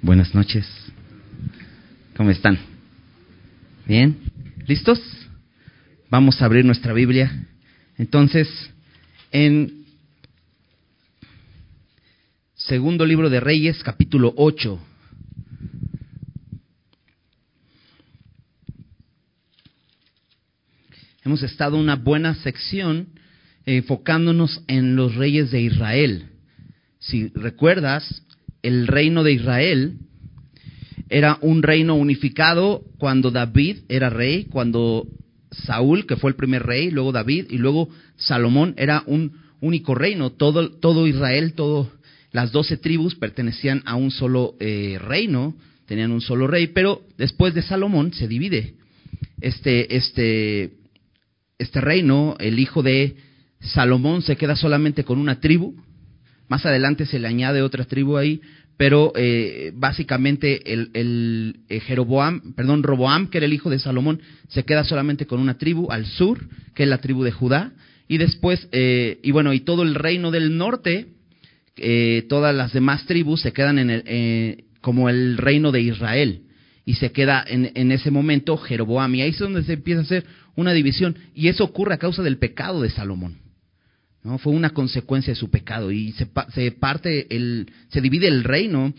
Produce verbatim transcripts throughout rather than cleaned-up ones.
Buenas noches. ¿Cómo están? ¿Bien? ¿Listos? Vamos a abrir nuestra Biblia. Entonces, en Segundo Libro de Reyes, capítulo ocho. Hemos estado en una buena sección eh, enfocándonos en los reyes de Israel. Si recuerdas, el reino de Israel era un reino unificado cuando David era rey, cuando Saúl, que fue el primer rey, luego David y luego Salomón, era un único reino. Todo, todo Israel, todo, las doce tribus pertenecían a un solo eh, reino, tenían un solo rey, pero después de Salomón se divide este, este, este reino. El hijo de Salomón se queda solamente con una tribu. Más adelante se le añade otra tribu ahí, pero eh, básicamente el, el eh, Jeroboam, perdón, Roboam, que era el hijo de Salomón, se queda solamente con una tribu al sur, que es la tribu de Judá, y después, eh, y bueno, y todo el reino del norte, eh, todas las demás tribus se quedan en el, eh, como el reino de Israel, y se queda en, en ese momento Jeroboam, y ahí es donde se empieza a hacer una división, y eso ocurre a causa del pecado de Salomón. ¿No? Fue una consecuencia de su pecado y se, se parte el, se divide el reino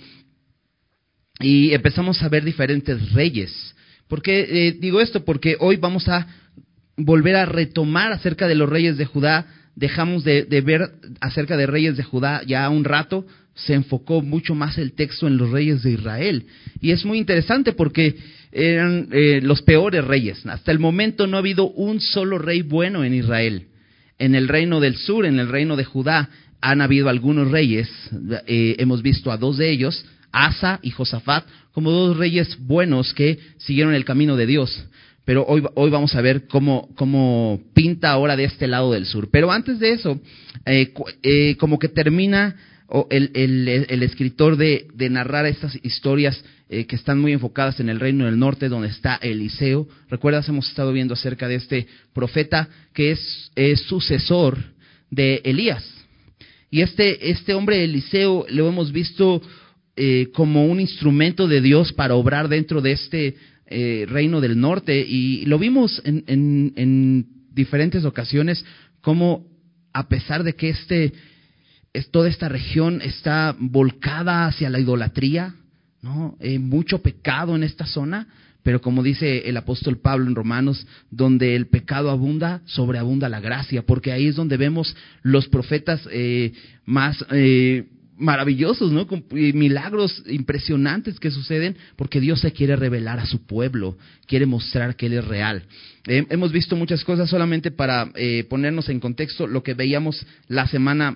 y empezamos a ver diferentes reyes. ¿Por qué eh, digo esto? Porque hoy vamos a volver a retomar acerca de los reyes de Judá. Dejamos de, de ver acerca de reyes de Judá ya un rato, se enfocó mucho más el texto en los reyes de Israel. Y es muy interesante porque eran eh, los peores reyes. Hasta el momento no ha habido un solo rey bueno en Israel. En el reino del sur, en el reino de Judá, han habido algunos reyes, eh, hemos visto a dos de ellos, Asa y Josafat, como dos reyes buenos que siguieron el camino de Dios. Pero hoy, hoy vamos a ver cómo, cómo pinta ahora de este lado del sur. Pero antes de eso, eh, eh, como que termina el, el, el escritor de, de narrar estas historias eh, que están muy enfocadas en el reino del norte, donde está Eliseo. ¿Recuerdas? Hemos estado viendo acerca de este profeta que es, es sucesor de Elías. Y este, este hombre Eliseo lo hemos visto eh, como un instrumento de Dios para obrar dentro de este eh, reino del norte. Y lo vimos en, en, en diferentes ocasiones, como a pesar de que este... Es, toda esta región está volcada hacia la idolatría, ¿no? Eh, mucho pecado en esta zona, pero como dice el apóstol Pablo en Romanos, donde el pecado abunda, sobreabunda la gracia, porque ahí es donde vemos los profetas eh, más eh, maravillosos, ¿no? Con milagros impresionantes que suceden, porque Dios se quiere revelar a su pueblo, quiere mostrar que Él es real. Eh, hemos visto muchas cosas solamente para eh, ponernos en contexto lo que veíamos la semana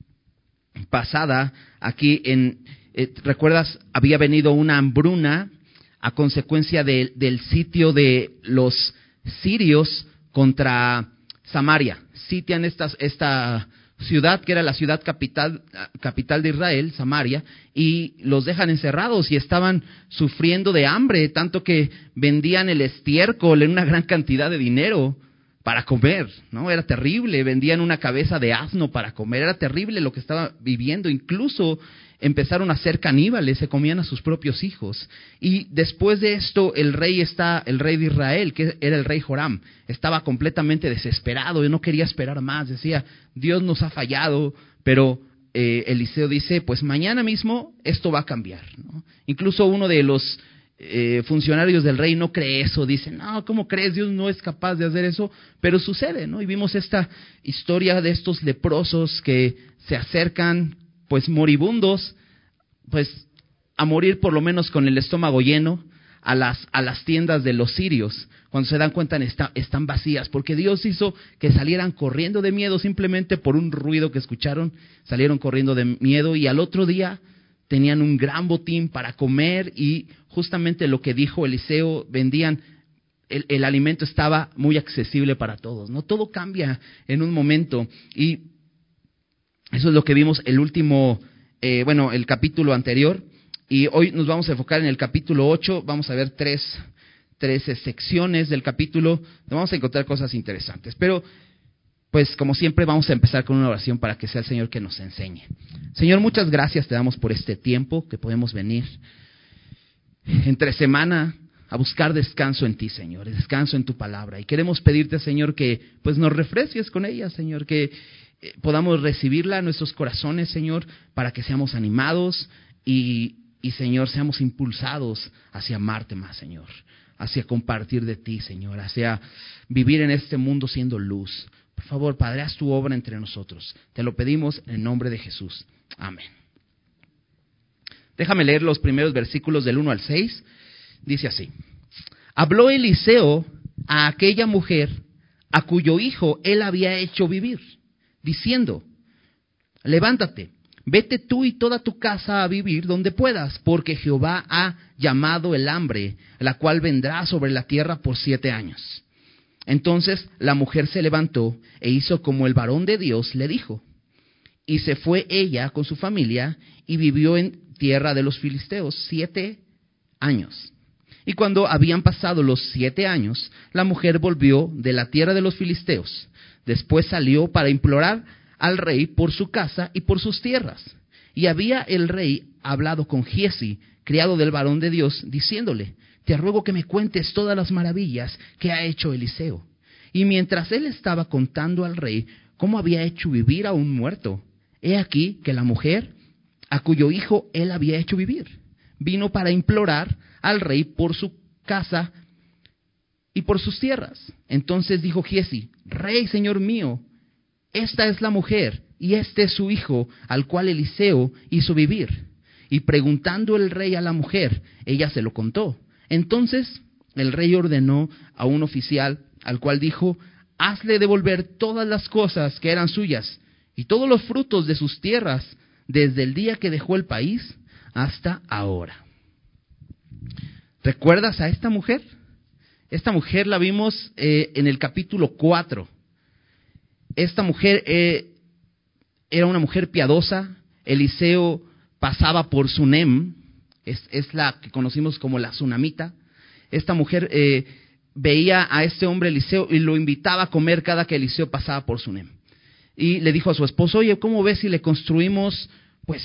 pasada. Aquí en eh, ¿recuerdas? Había venido una hambruna a consecuencia de, del sitio de los sirios contra Samaria. Sitian esta, esta ciudad que era la ciudad capital, capital de Israel, Samaria, y los dejan encerrados y estaban sufriendo de hambre, tanto que vendían el estiércol en una gran cantidad de dinero para comer, ¿no? Era terrible, vendían una cabeza de asno para comer, era terrible lo que estaba viviendo. Incluso empezaron a ser caníbales, se comían a sus propios hijos. Y después de esto, el rey está, el rey de Israel, que era el rey Joram, estaba completamente desesperado y no quería esperar más. Decía, Dios nos ha fallado, pero eh, Eliseo dice, pues mañana mismo esto va a cambiar, ¿no? Incluso uno de los Eh, funcionarios del rey no cree eso, dicen, no, ¿cómo crees? Dios no es capaz de hacer eso, pero sucede, ¿no? Y vimos esta historia de estos leprosos que se acercan, pues moribundos, pues a morir por lo menos con el estómago lleno, a las, a las tiendas de los sirios. Cuando se dan cuenta está, están vacías, porque Dios hizo que salieran corriendo de miedo simplemente por un ruido que escucharon, salieron corriendo de miedo y al otro día tenían un gran botín para comer y justamente lo que dijo Eliseo, vendían, el, el alimento estaba muy accesible para todos, ¿no? Todo cambia en un momento y eso es lo que vimos el último, eh, bueno, el capítulo anterior, y hoy nos vamos a enfocar en el capítulo ocho, vamos a ver tres, tres secciones del capítulo, vamos a encontrar cosas interesantes, pero pues como siempre vamos a empezar con una oración para que sea el Señor que nos enseñe. Señor, muchas gracias te damos por este tiempo que podemos venir. entre semana a buscar descanso en ti, Señor, descanso en tu palabra. Y queremos pedirte, Señor, que pues nos refresques con ella, Señor, que eh, podamos recibirla en nuestros corazones, Señor, para que seamos animados y, y, Señor, seamos impulsados hacia amarte más, Señor, hacia compartir de ti, Señor, hacia vivir en este mundo siendo luz. Por favor, Padre, haz tu obra entre nosotros. Te lo pedimos en el nombre de Jesús. Amén. Déjame leer los primeros versículos del uno al seis. Dice así: habló Eliseo a aquella mujer a cuyo hijo él había hecho vivir, diciendo: levántate, vete tú y toda tu casa a vivir donde puedas, porque Jehová ha llamado el hambre, la cual vendrá sobre la tierra por siete años. Entonces la mujer se levantó e hizo como el varón de Dios le dijo. Y se fue ella con su familia y vivió en tierra de los filisteos siete años. Y cuando habían pasado los siete años, la mujer volvió de la tierra de los filisteos. Después salió para implorar al rey por su casa y por sus tierras. Y había el rey hablado con Giezi, criado del varón de Dios, diciéndole: te ruego que me cuentes todas las maravillas que ha hecho Eliseo. Y mientras él estaba contando al rey cómo había hecho vivir a un muerto, he aquí que la mujer, a cuyo hijo él había hecho vivir, vino para implorar al rey por su casa y por sus tierras. Entonces dijo Giezi: rey, señor mío, esta es la mujer y este es su hijo, al cual Eliseo hizo vivir. Y preguntando el rey a la mujer, ella se lo contó. Entonces el rey ordenó a un oficial, al cual dijo: hazle devolver todas las cosas que eran suyas y todos los frutos de sus tierras, desde el día que dejó el país hasta ahora. ¿Recuerdas a esta mujer? Esta mujer la vimos eh, en el capítulo cuatro. Esta mujer eh, era una mujer piadosa. Eliseo pasaba por Sunem, es, es la que conocimos como la Sunamita. Esta mujer eh, veía a este hombre Eliseo y lo invitaba a comer cada que Eliseo pasaba por Sunem. Y le dijo a su esposo: oye, ¿cómo ves si le construimos pues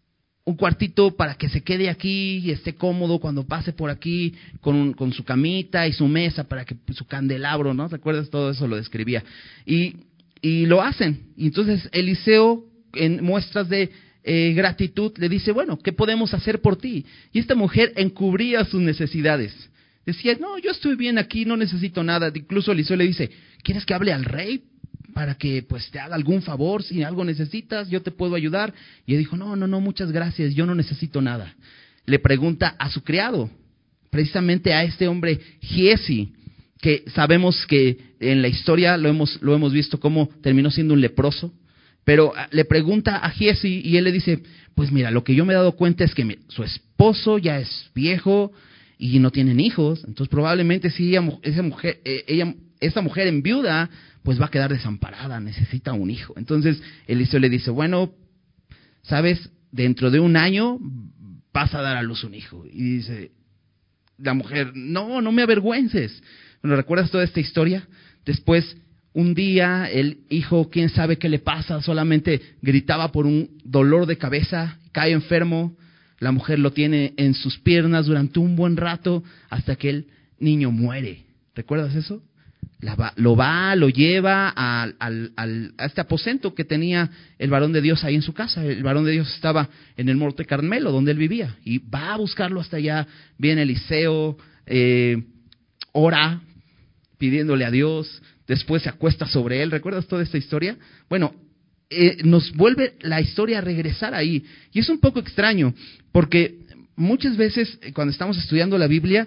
un cuartito para que se quede aquí y esté cómodo cuando pase por aquí, con, un, con su camita y su mesa, para que su candelabro, ¿no? ¿Te acuerdas? Todo eso lo describía. Y, y lo hacen. Y entonces Eliseo, en muestras de eh, gratitud, le dice: bueno, ¿qué podemos hacer por ti? Y esta mujer encubría sus necesidades. Decía: no, yo estoy bien aquí, no necesito nada. Incluso Eliseo le dice: ¿quieres que hable al rey para que pues te haga algún favor? Si algo necesitas, yo te puedo ayudar. Y él dijo: no, no, no, muchas gracias, yo no necesito nada. Le pregunta a su criado, precisamente a este hombre Giezi, que sabemos que en la historia lo hemos, lo hemos visto cómo terminó siendo un leproso. Pero le pregunta a Giezi y él le dice: pues mira, lo que yo me he dado cuenta es que mi, su esposo ya es viejo y no tienen hijos. Entonces probablemente si ella, esa mujer, eh, ella, esa mujer enviuda, pues va a quedar desamparada, necesita un hijo. Entonces Eliseo le dice: bueno, sabes, dentro de un año vas a dar a luz un hijo. Y dice la mujer: no, no me avergüences. Bueno, ¿recuerdas toda esta historia? Después, un día, el hijo, quién sabe qué le pasa, solamente gritaba por un dolor de cabeza, cae enfermo. La mujer lo tiene en sus piernas durante un buen rato hasta que el niño muere. ¿Recuerdas eso? La va, lo va, lo lleva al, al, al, a este aposento que tenía el varón de Dios ahí en su casa. El varón de Dios estaba en el Monte Carmelo, donde él vivía. Y va a buscarlo hasta allá. Viene Eliseo, eh, ora, pidiéndole a Dios. Después se acuesta sobre él. ¿Recuerdas toda esta historia? Bueno, eh, nos vuelve la historia a regresar ahí. Y es un poco extraño, porque muchas veces cuando estamos estudiando la Biblia,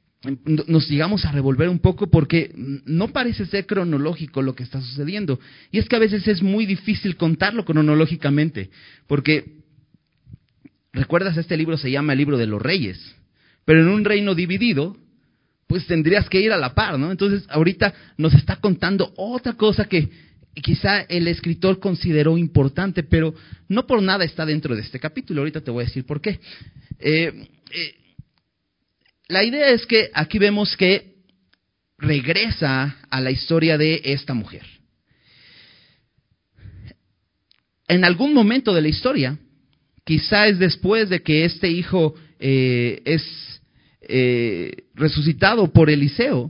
nos llegamos a revolver un poco porque no parece ser cronológico lo que está sucediendo. Y es que a veces es muy difícil contarlo cronológicamente, porque recuerdas, este libro se llama el libro de los reyes, pero en un reino dividido pues tendrías que ir a la par, ¿no? Entonces ahorita nos está contando otra cosa que quizá el escritor consideró importante, pero no por nada está dentro de este capítulo. Ahorita te voy a decir por qué. eh, eh, La idea es que aquí vemos que regresa a la historia de esta mujer. En algún momento de la historia, quizá es después de que este hijo eh, es eh, resucitado por Eliseo,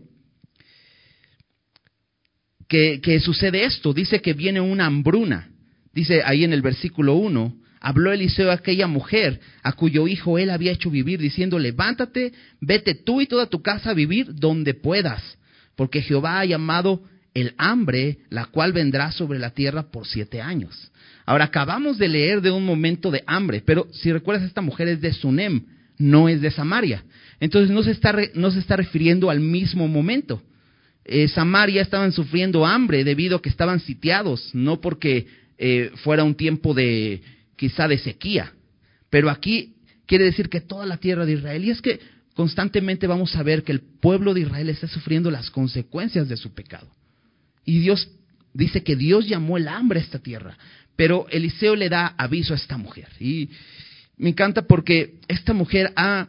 que, que sucede esto. Dice que viene una hambruna. Dice ahí en el versículo uno, habló Eliseo a aquella mujer a cuyo hijo él había hecho vivir, diciendo, levántate, vete tú y toda tu casa a vivir donde puedas, porque Jehová ha llamado el hambre, la cual vendrá sobre la tierra por siete años. Ahora, acabamos de leer de un momento de hambre, pero si recuerdas, esta mujer es de Sunem, no es de Samaria. Entonces no se está, re, no se está refiriendo al mismo momento. Eh, Samaria estaban sufriendo hambre debido a que estaban sitiados, no porque eh, fuera un tiempo de quizá de sequía. Pero aquí quiere decir que toda la tierra de Israel, y es que constantemente vamos a ver que el pueblo de Israel está sufriendo las consecuencias de su pecado. Y Dios dice que Dios llamó el hambre a esta tierra, pero Eliseo le da aviso a esta mujer. Y me encanta porque esta mujer ha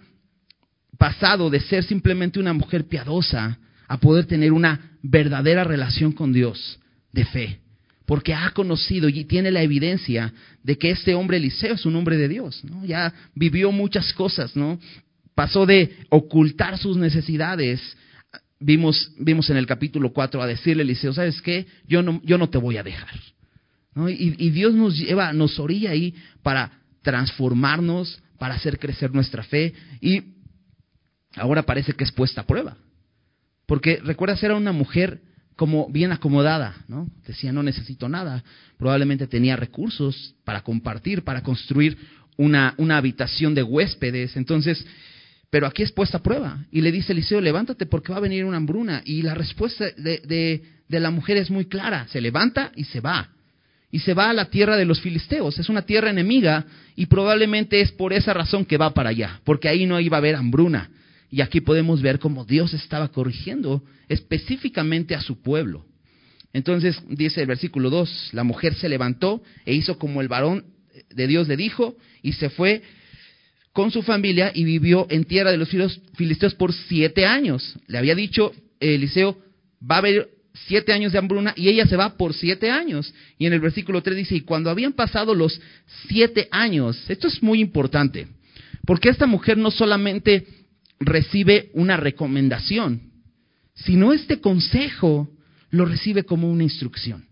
pasado de ser simplemente una mujer piadosa a poder tener una verdadera relación con Dios de fe, porque ha conocido y tiene la evidencia de que este hombre Eliseo es un hombre de Dios, ¿no? Ya vivió muchas cosas, ¿no? Pasó de ocultar sus necesidades. Vimos, vimos en el capítulo cuatro a decirle a Eliseo, ¿sabes qué? Yo no, yo no te voy a dejar, ¿no? Y, y Dios nos lleva, nos orilla ahí para transformarnos, para hacer crecer nuestra fe, y ahora parece que es puesta a prueba. Porque recuerdas, era una mujer como bien acomodada, ¿no? Decía, no necesito nada. Probablemente tenía recursos para compartir, para construir una, una habitación de huéspedes. Entonces, pero aquí es puesta a prueba. Y le dice Eliseo, levántate porque va a venir una hambruna. Y la respuesta de, de, de la mujer es muy clara. Se levanta y se va. Y se va a la tierra de los filisteos. Es una tierra enemiga y probablemente es por esa razón que va para allá. Porque ahí no iba a haber hambruna. Y aquí podemos ver cómo Dios estaba corrigiendo específicamente a su pueblo. Entonces dice el versículo dos, la mujer se levantó e hizo como el varón de Dios le dijo y se fue con su familia y vivió en tierra de los filisteos por siete años. Le había dicho Eliseo, va a haber siete años de hambruna y ella se va por siete años. Y en el versículo tres dice, y cuando habían pasado los siete años, esto es muy importante, porque esta mujer no solamente recibe una recomendación, sino este consejo lo recibe como una instrucción.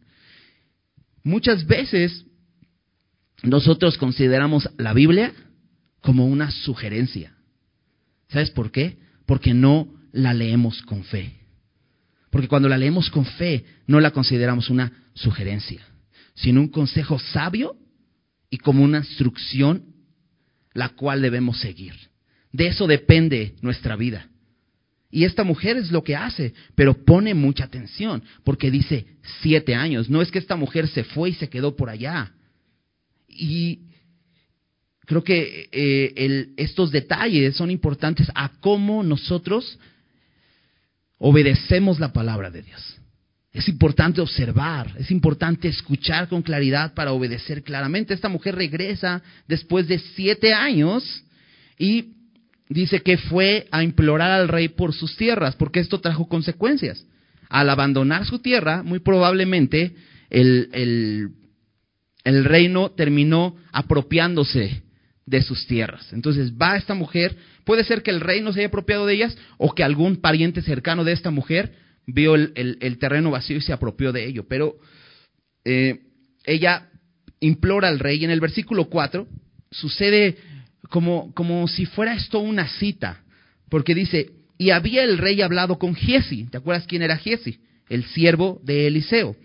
Muchas veces nosotros consideramos la Biblia como una sugerencia. ¿Sabes por qué? Porque no la leemos con fe. Porque cuando la leemos con fe, no la consideramos una sugerencia, sino un consejo sabio y como una instrucción la cual debemos seguir. De eso depende nuestra vida. Y esta mujer es lo que hace, pero pone mucha atención, porque dice siete años. No es que esta mujer se fue y se quedó por allá. Y creo que eh, el, estos detalles son importantes a cómo nosotros obedecemos la palabra de Dios. Es importante observar, es importante escuchar con claridad para obedecer claramente. Esta mujer regresa después de siete años y dice que fue a implorar al rey por sus tierras, porque esto trajo consecuencias. Al abandonar su tierra, muy probablemente el, el, el reino terminó apropiándose de sus tierras. Entonces va esta mujer, puede ser que el reino se haya apropiado de ellas, o que algún pariente cercano de esta mujer vio el, el, el terreno vacío y se apropió de ello. Pero eh, ella implora al rey, y en el versículo cuatro sucede Como, como si fuera esto una cita, porque dice, y había el rey hablado con Giezi. ¿Te acuerdas quién era Giezi? El siervo de Eliseo.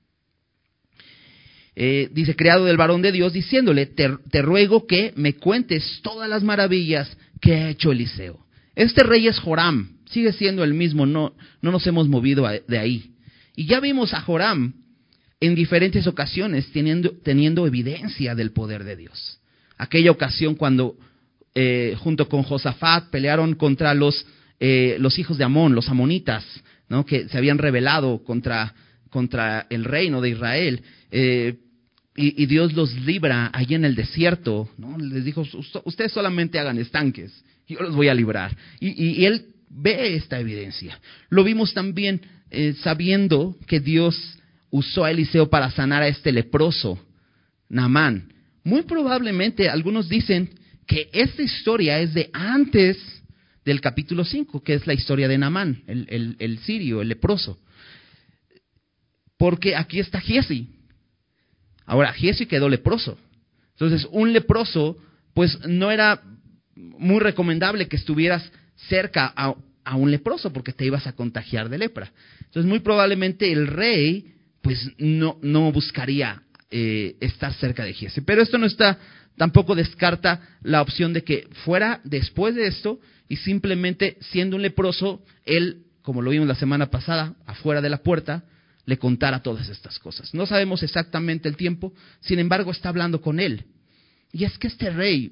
Eh, dice, criado del varón de Dios, diciéndole, te, te ruego que me cuentes todas las maravillas que ha hecho Eliseo. Este rey es Joram, sigue siendo el mismo, no, no nos hemos movido a, de ahí. Y ya vimos a Joram en diferentes ocasiones teniendo, teniendo evidencia del poder de Dios. Aquella ocasión cuando eh, junto con Josafat pelearon contra los, eh, los hijos de Amón, los amonitas, ¿no? Que se habían rebelado contra, contra el reino de Israel. Eh, y, y Dios los libra allí en el desierto, ¿no? Les dijo, ustedes solamente hagan estanques, yo los voy a librar. Y, y, y él ve esta evidencia. Lo vimos también eh, sabiendo que Dios usó a Eliseo para sanar a este leproso, Naamán. Muy probablemente algunos dicen que esta historia es de antes del capítulo cinco, que es la historia de Naamán, el, el, el sirio, el leproso. Porque aquí está Giezi. Ahora, Giezi quedó leproso. Entonces, un leproso, pues no era muy recomendable que estuvieras cerca a, a un leproso, porque te ibas a contagiar de lepra. Entonces, muy probablemente el rey, pues no, no buscaría eh, estar cerca de Giezi. Pero esto no está, tampoco descarta la opción de que fuera después de esto y simplemente siendo un leproso, él, como lo vimos la semana pasada, afuera de la puerta, le contara todas estas cosas. No sabemos exactamente el tiempo, sin embargo está hablando con él. Y es que este rey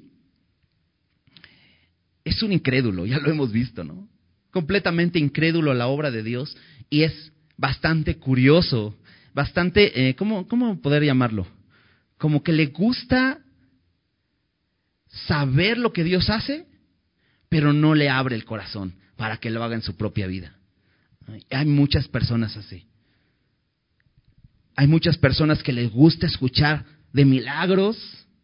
es un incrédulo, ya lo hemos visto, ¿no? Completamente incrédulo a la obra de Dios, y es bastante curioso, bastante, eh, ¿cómo, cómo poder llamarlo? Como que le gusta saber lo que Dios hace, pero no le abre el corazón para que lo haga en su propia vida. Hay muchas personas así. Hay muchas personas que les gusta escuchar de milagros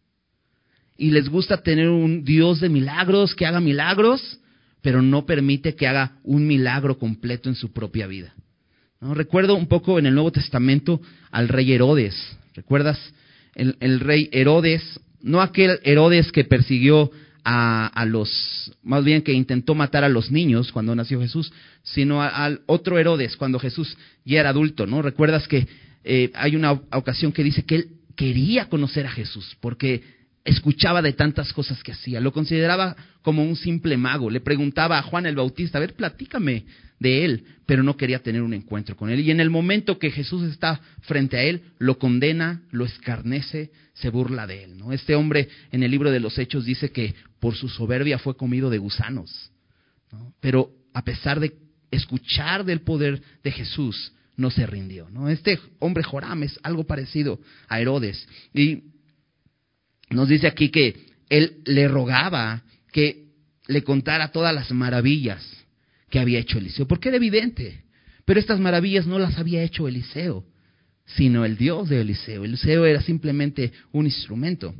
y les gusta tener un Dios de milagros que haga milagros, pero no permite que haga un milagro completo en su propia vida. ¿No? Recuerdo un poco en el Nuevo Testamento al rey Herodes. ¿Recuerdas? El, el rey Herodes, no aquel Herodes que persiguió a, a los, más bien que intentó matar a los niños cuando nació Jesús, sino a, al otro Herodes cuando Jesús ya era adulto, ¿no? ¿Recuerdas que Eh, hay una ocasión que dice que él quería conocer a Jesús porque escuchaba de tantas cosas que hacía, lo consideraba como un simple mago, le preguntaba a Juan el Bautista, a ver, platícame de él, pero no quería tener un encuentro con él. Y en el momento que Jesús está frente a él, lo condena, lo escarnece, se burla de él, ¿no? Este hombre en el libro de los Hechos dice que por su soberbia fue comido de gusanos, ¿no? Pero a pesar de escuchar del poder de Jesús, no se rindió, ¿no? Este hombre Joram es algo parecido a Herodes. Y nos dice aquí que él le rogaba que le contara todas las maravillas que había hecho Eliseo, porque era evidente. Pero estas maravillas no las había hecho Eliseo, sino el Dios de Eliseo. Eliseo era simplemente un instrumento.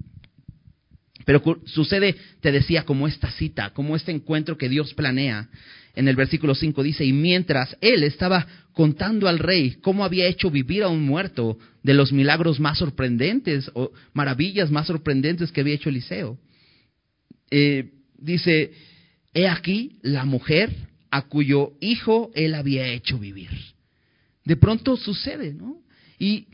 Pero sucede, te decía, como esta cita, como este encuentro que Dios planea. En el versículo cinco dice, y mientras él estaba contando al rey cómo había hecho vivir a un muerto, de los milagros más sorprendentes o maravillas más sorprendentes que había hecho Eliseo, eh, dice, he aquí la mujer a cuyo hijo él había hecho vivir. De pronto sucede, ¿no? Y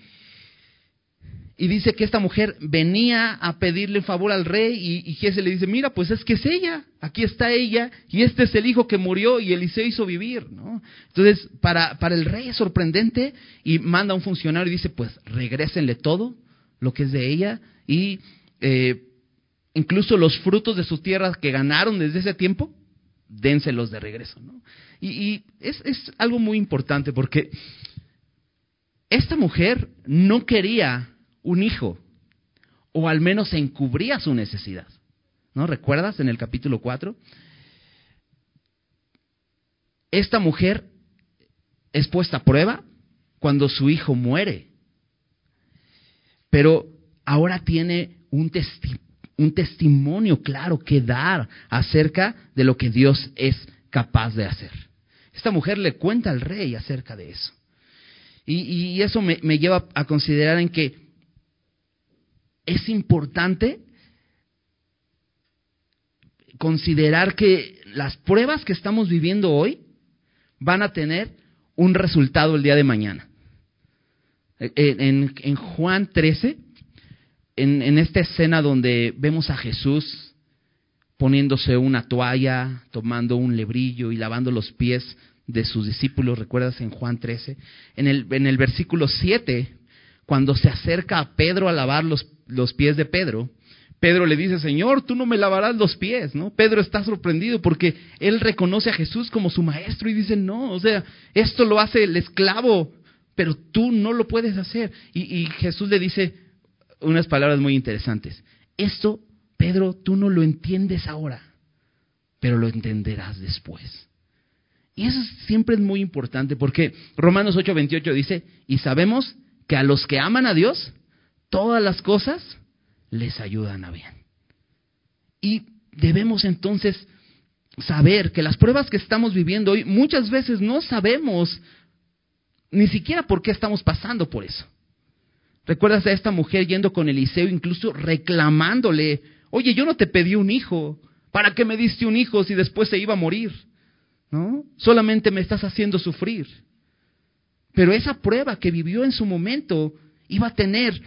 Y dice que esta mujer venía a pedirle un favor al rey y, y Giezi le dice, mira, pues es que es ella, aquí está ella y este es el hijo que murió y Eliseo hizo vivir, ¿no? Entonces, para, para el rey es sorprendente y manda a un funcionario y dice, pues regrésenle todo lo que es de ella y eh, incluso los frutos de sus tierras que ganaron desde ese tiempo, dénselos de regreso, ¿no? Y, y es, es algo muy importante porque esta mujer no quería un hijo, o al menos encubría su necesidad, ¿no? ¿Recuerdas en el capítulo cuatro? Esta mujer es puesta a prueba cuando su hijo muere, pero ahora tiene un, testi- un testimonio claro que dar acerca de lo que Dios es capaz de hacer. Esta mujer le cuenta al rey acerca de eso. Y, y eso me, me lleva a considerar en que es importante considerar que las pruebas que estamos viviendo hoy van a tener un resultado el día de mañana. En, en, en Juan trece, en, en esta escena donde vemos a Jesús poniéndose una toalla, tomando un lebrillo y lavando los pies de sus discípulos, ¿recuerdas en Juan trece? En el, en el versículo siete, cuando se acerca a Pedro a lavar los, los pies de Pedro, Pedro le dice, Señor, tú no me lavarás los pies, ¿no? Pedro está sorprendido porque él reconoce a Jesús como su maestro y dice, no, o sea, esto lo hace el esclavo, pero tú no lo puedes hacer. Y, y Jesús le dice unas palabras muy interesantes. Esto, Pedro, tú no lo entiendes ahora, pero lo entenderás después. Y eso siempre es muy importante porque Romanos ocho veintiocho dice, y sabemos que a los que aman a Dios, todas las cosas les ayudan a bien. Y debemos entonces saber que las pruebas que estamos viviendo hoy, muchas veces no sabemos ni siquiera por qué estamos pasando por eso. ¿Recuerdas a esta mujer yendo con Eliseo, incluso reclamándole, oye, yo no te pedí un hijo, ¿para qué me diste un hijo si después se iba a morir? ¿No? Solamente me estás haciendo sufrir. Pero esa prueba que vivió en su momento iba a tener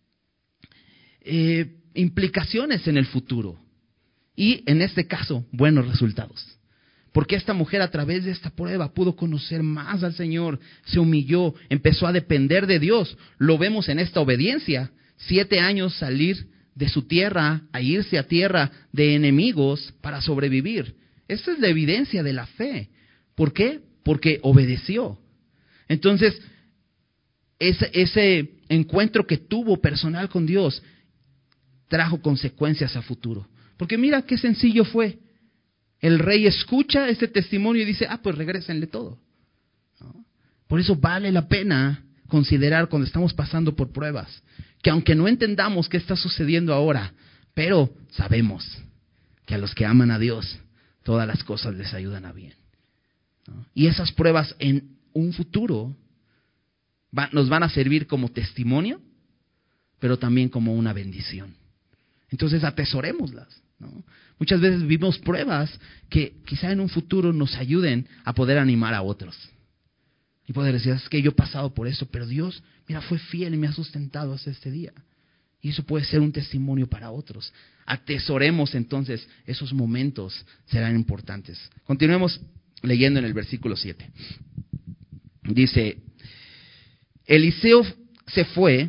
eh, implicaciones en el futuro. Y en este caso, buenos resultados. Porque esta mujer a través de esta prueba pudo conocer más al Señor, se humilló, empezó a depender de Dios. Lo vemos en esta obediencia. Siete años salir de su tierra a irse a tierra de enemigos para sobrevivir. Esta es la evidencia de la fe. ¿Por qué? Porque obedeció. Entonces, ese, ese encuentro que tuvo personal con Dios trajo consecuencias a futuro. Porque mira qué sencillo fue. El rey escucha este testimonio y dice, ah, pues regrésenle todo. ¿No? Por eso vale la pena considerar cuando estamos pasando por pruebas, que aunque no entendamos qué está sucediendo ahora, pero sabemos que a los que aman a Dios, todas las cosas les ayudan a bien. ¿No? Y esas pruebas en un futuro va, nos van a servir como testimonio, pero también como una bendición. Entonces atesorémoslas, ¿no? Muchas veces vivimos pruebas que quizá en un futuro nos ayuden a poder animar a otros. Y poder decir, es que yo he pasado por eso, pero Dios, mira, fue fiel y me ha sustentado hasta este día. Y eso puede ser un testimonio para otros. Atesoremos entonces esos momentos, serán importantes. Continuemos leyendo en el versículo siete. Dice, Eliseo se fue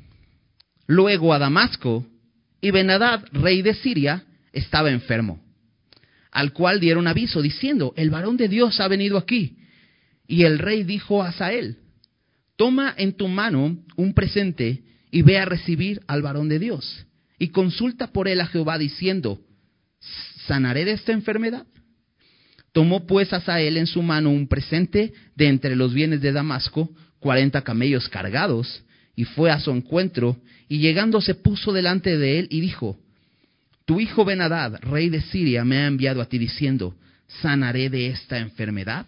luego a Damasco, y Ben-Hadad, rey de Siria, estaba enfermo, al cual dieron aviso, diciendo, el varón de Dios ha venido aquí. Y el rey dijo a Hazael, toma en tu mano un presente y ve a recibir al varón de Dios, y consulta por él a Jehová, diciendo, ¿sanaré de esta enfermedad? Tomó pues Hazael en su mano un presente de entre los bienes de Damasco, cuarenta camellos cargados, y fue a su encuentro, y llegando se puso delante de él y dijo, tu hijo Ben-Hadad, rey de Siria, me ha enviado a ti diciendo, ¿sanaré de esta enfermedad?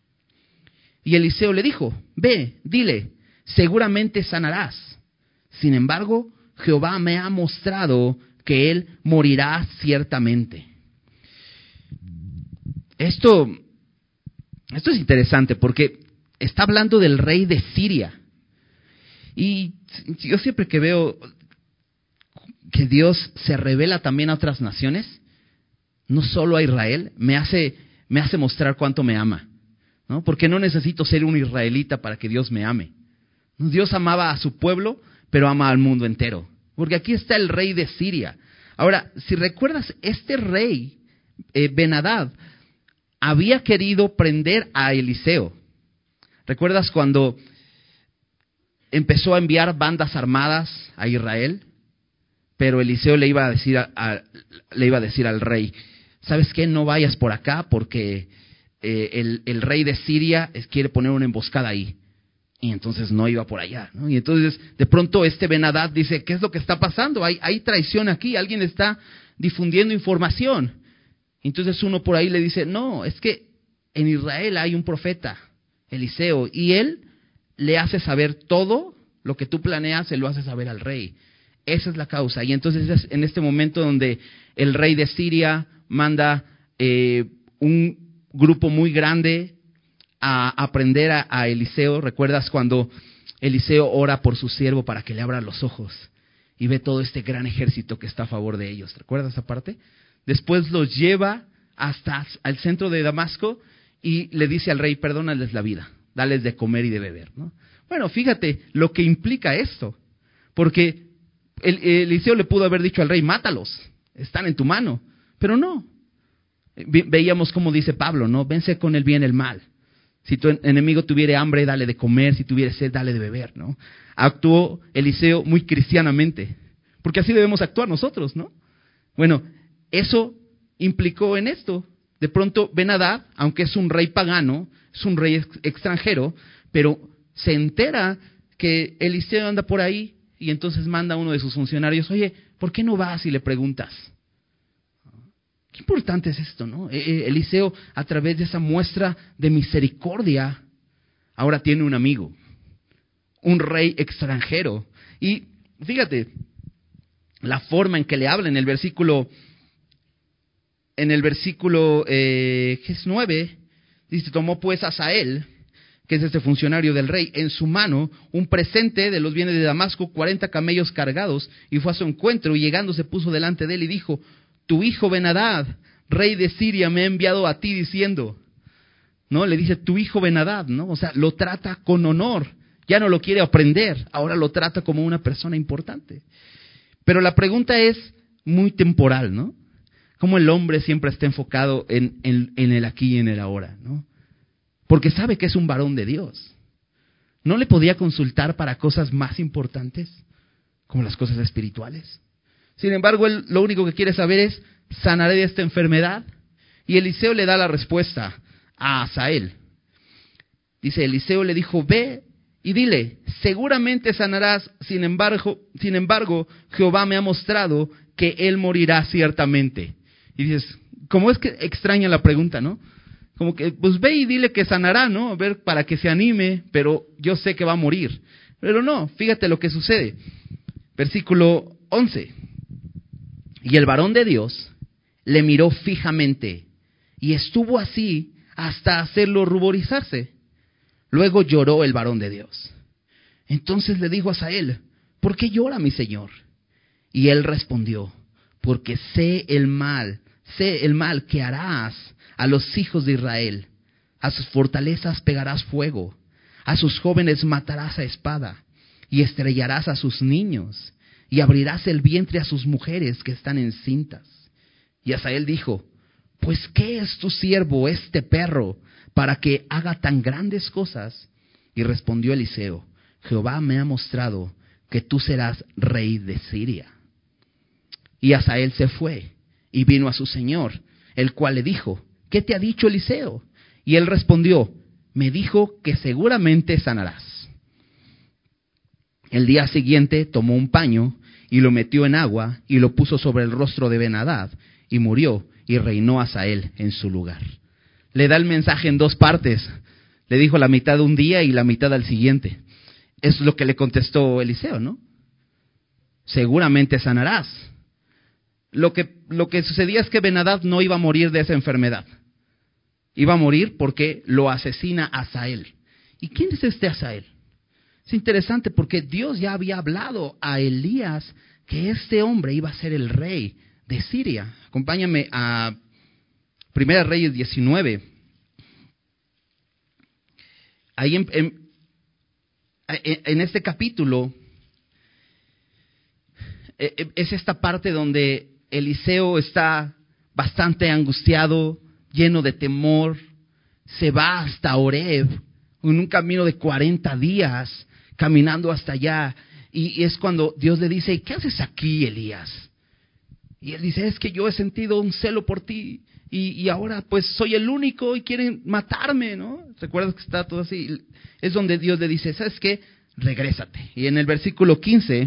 Y Eliseo le dijo, ve, dile, seguramente sanarás. Sin embargo, Jehová me ha mostrado que él morirá ciertamente. Esto, esto es interesante porque está hablando del rey de Siria. Y yo siempre que veo que Dios se revela también a otras naciones, no solo a Israel, me hace, me hace mostrar cuánto me ama, ¿no? Porque no necesito ser un israelita para que Dios me ame. Dios amaba a su pueblo, pero ama al mundo entero. Porque aquí está el rey de Siria. Ahora, si recuerdas, este rey, eh, Ben-Hadad, había querido prender a Eliseo. ¿Recuerdas cuando empezó a enviar bandas armadas a Israel? Pero Eliseo le iba a decir a, a, le iba a decir al rey, ¿sabes qué? No vayas por acá porque eh, el, el rey de Siria es, quiere poner una emboscada ahí. Y entonces no iba por allá, ¿no? Y entonces de pronto este Ben-Hadad dice, ¿qué es lo que está pasando? Hay, hay traición aquí, alguien está difundiendo información. Entonces uno por ahí le dice, no, es que en Israel hay un profeta, Eliseo, y él le hace saber todo lo que tú planeas, se lo hace saber al rey. Esa es la causa. Y entonces es en este momento donde el rey de Siria manda eh, un grupo muy grande a aprender a, a Eliseo. ¿Recuerdas cuando Eliseo ora por su siervo para que le abra los ojos y ve todo este gran ejército que está a favor de ellos? ¿Recuerdas esa parte? Después los lleva hasta el centro de Damasco y le dice al rey, perdónales la vida, dales de comer y de beber, ¿no? Bueno, fíjate lo que implica esto, porque el, Eliseo le pudo haber dicho al rey, mátalos, están en tu mano, pero no. Ve, veíamos cómo dice Pablo, ¿no? Vence con el bien el mal. Si tu enemigo tuviere hambre, dale de comer, si tuviere sed, dale de beber, ¿no? Actuó Eliseo muy cristianamente, porque así debemos actuar nosotros, ¿no? Bueno, eso implicó en esto. De pronto Ben-Hadad, aunque es un rey pagano, es un rey ex- extranjero, pero se entera que Eliseo anda por ahí y entonces manda a uno de sus funcionarios, oye, ¿por qué no vas y le preguntas? Qué importante es esto, ¿no? Eliseo, a través de esa muestra de misericordia, ahora tiene un amigo, un rey extranjero. Y fíjate, la forma en que le habla en el versículo, en el versículo eh, nueve, dice, tomó pues Hazael, que es este funcionario del rey, en su mano un presente de los bienes de Damasco, cuarenta camellos cargados, y fue a su encuentro, y llegando se puso delante de él y dijo, tu hijo Ben-Hadad, rey de Siria, me ha enviado a ti diciendo, ¿no? Le dice, tu hijo Ben-Hadad, ¿no? O sea, lo trata con honor, ya no lo quiere aprender, ahora lo trata como una persona importante. Pero la pregunta es muy temporal, ¿no? Cómo el hombre siempre está enfocado en, en, en el aquí y en el ahora, ¿no? Porque sabe que es un varón de Dios. ¿No le podía consultar para cosas más importantes, como las cosas espirituales? Sin embargo, él lo único que quiere saber es, ¿sanaré de esta enfermedad? Y Eliseo le da la respuesta a Hazael. Dice, Eliseo le dijo, ve y dile, seguramente sanarás, sin embargo, sin embargo, Jehová me ha mostrado que él morirá ciertamente. Y dices, ¿cómo es que extraña la pregunta, no? Como que, pues ve y dile que sanará, ¿no? A ver, para que se anime, pero yo sé que va a morir. Pero no, fíjate lo que sucede. Versículo once. Y el varón de Dios le miró fijamente y estuvo así hasta hacerlo ruborizarse. Luego lloró el varón de Dios. Entonces le dijo a Hazael, ¿por qué llora mi señor? Y él respondió, porque sé el mal, sé el mal que harás a los hijos de Israel. A sus fortalezas pegarás fuego, a sus jóvenes matarás a espada, y estrellarás a sus niños, y abrirás el vientre a sus mujeres que están encintas. Y Hazael dijo, pues ¿qué es tu siervo este perro para que haga tan grandes cosas? Y respondió Eliseo, Jehová me ha mostrado que tú serás rey de Siria. Y Hazael se fue y vino a su señor, el cual le dijo, ¿qué te ha dicho Eliseo? Y él respondió, me dijo que seguramente sanarás. El día siguiente tomó un paño y lo metió en agua y lo puso sobre el rostro de Ben-Hadad y murió y reinó Hazael en su lugar. Le da el mensaje en dos partes. Le dijo la mitad un día y la mitad al siguiente. Es lo que le contestó Eliseo, ¿no? Seguramente sanarás. Lo que, lo que sucedía es que Ben-Hadad no iba a morir de esa enfermedad. Iba a morir porque lo asesina Hazael. ¿Y quién es este Hazael? Es interesante porque Dios ya había hablado a Elías que este hombre iba a ser el rey de Siria. Acompáñame a Primera Reyes diecinueve. Ahí en, en, en este capítulo es esta parte donde Eliseo está bastante angustiado, lleno de temor, se va hasta Horeb, en un camino de cuarenta días, caminando hasta allá, y, y es cuando Dios le dice, ¿qué haces aquí, Elías? Y él dice, es que yo he sentido un celo por ti, y, y ahora pues soy el único y quieren matarme, ¿no? ¿Recuerdas que está todo así? Es donde Dios le dice, ¿sabes qué? Regrésate. Y en el versículo quince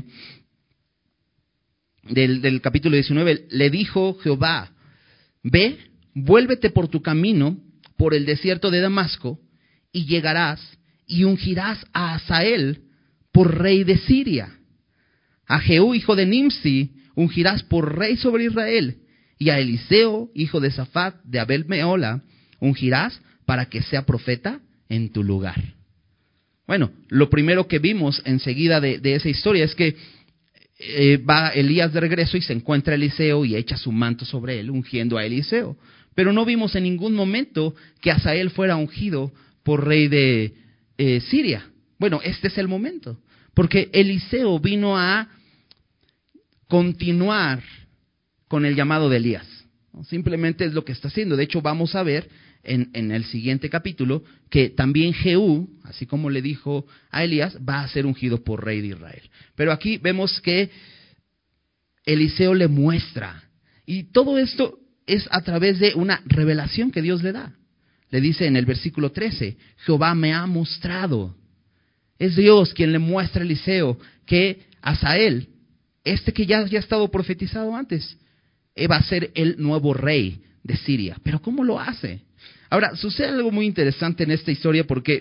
del, del capítulo diecinueve, le dijo Jehová, ve, vuélvete por tu camino, por el desierto de Damasco, y llegarás y ungirás a Hazael por rey de Siria. A Jehú, hijo de Nimsi, ungirás por rey sobre Israel. Y a Eliseo, hijo de Safat, de Abel Meola, ungirás para que sea profeta en tu lugar. Bueno, lo primero que vimos enseguida de, de esa historia es que eh, va Elías de regreso y se encuentra Eliseo y echa su manto sobre él, ungiendo a Eliseo. Pero no vimos en ningún momento que Hazael fuera ungido por rey de eh, Siria. Bueno, este es el momento, porque Eliseo vino a continuar con el llamado de Elías. Simplemente es lo que está haciendo. De hecho, vamos a ver en, en el siguiente capítulo que también Jehú, así como le dijo a Elías, va a ser ungido por rey de Israel. Pero aquí vemos que Eliseo le muestra, y todo esto es a través de una revelación que Dios le da. Le dice en el versículo trece, Jehová me ha mostrado. Es Dios quien le muestra a Eliseo que Hazael, este que ya, ya ha estado profetizado antes, va a ser el nuevo rey de Siria. Pero ¿cómo lo hace? Ahora, sucede algo muy interesante en esta historia porque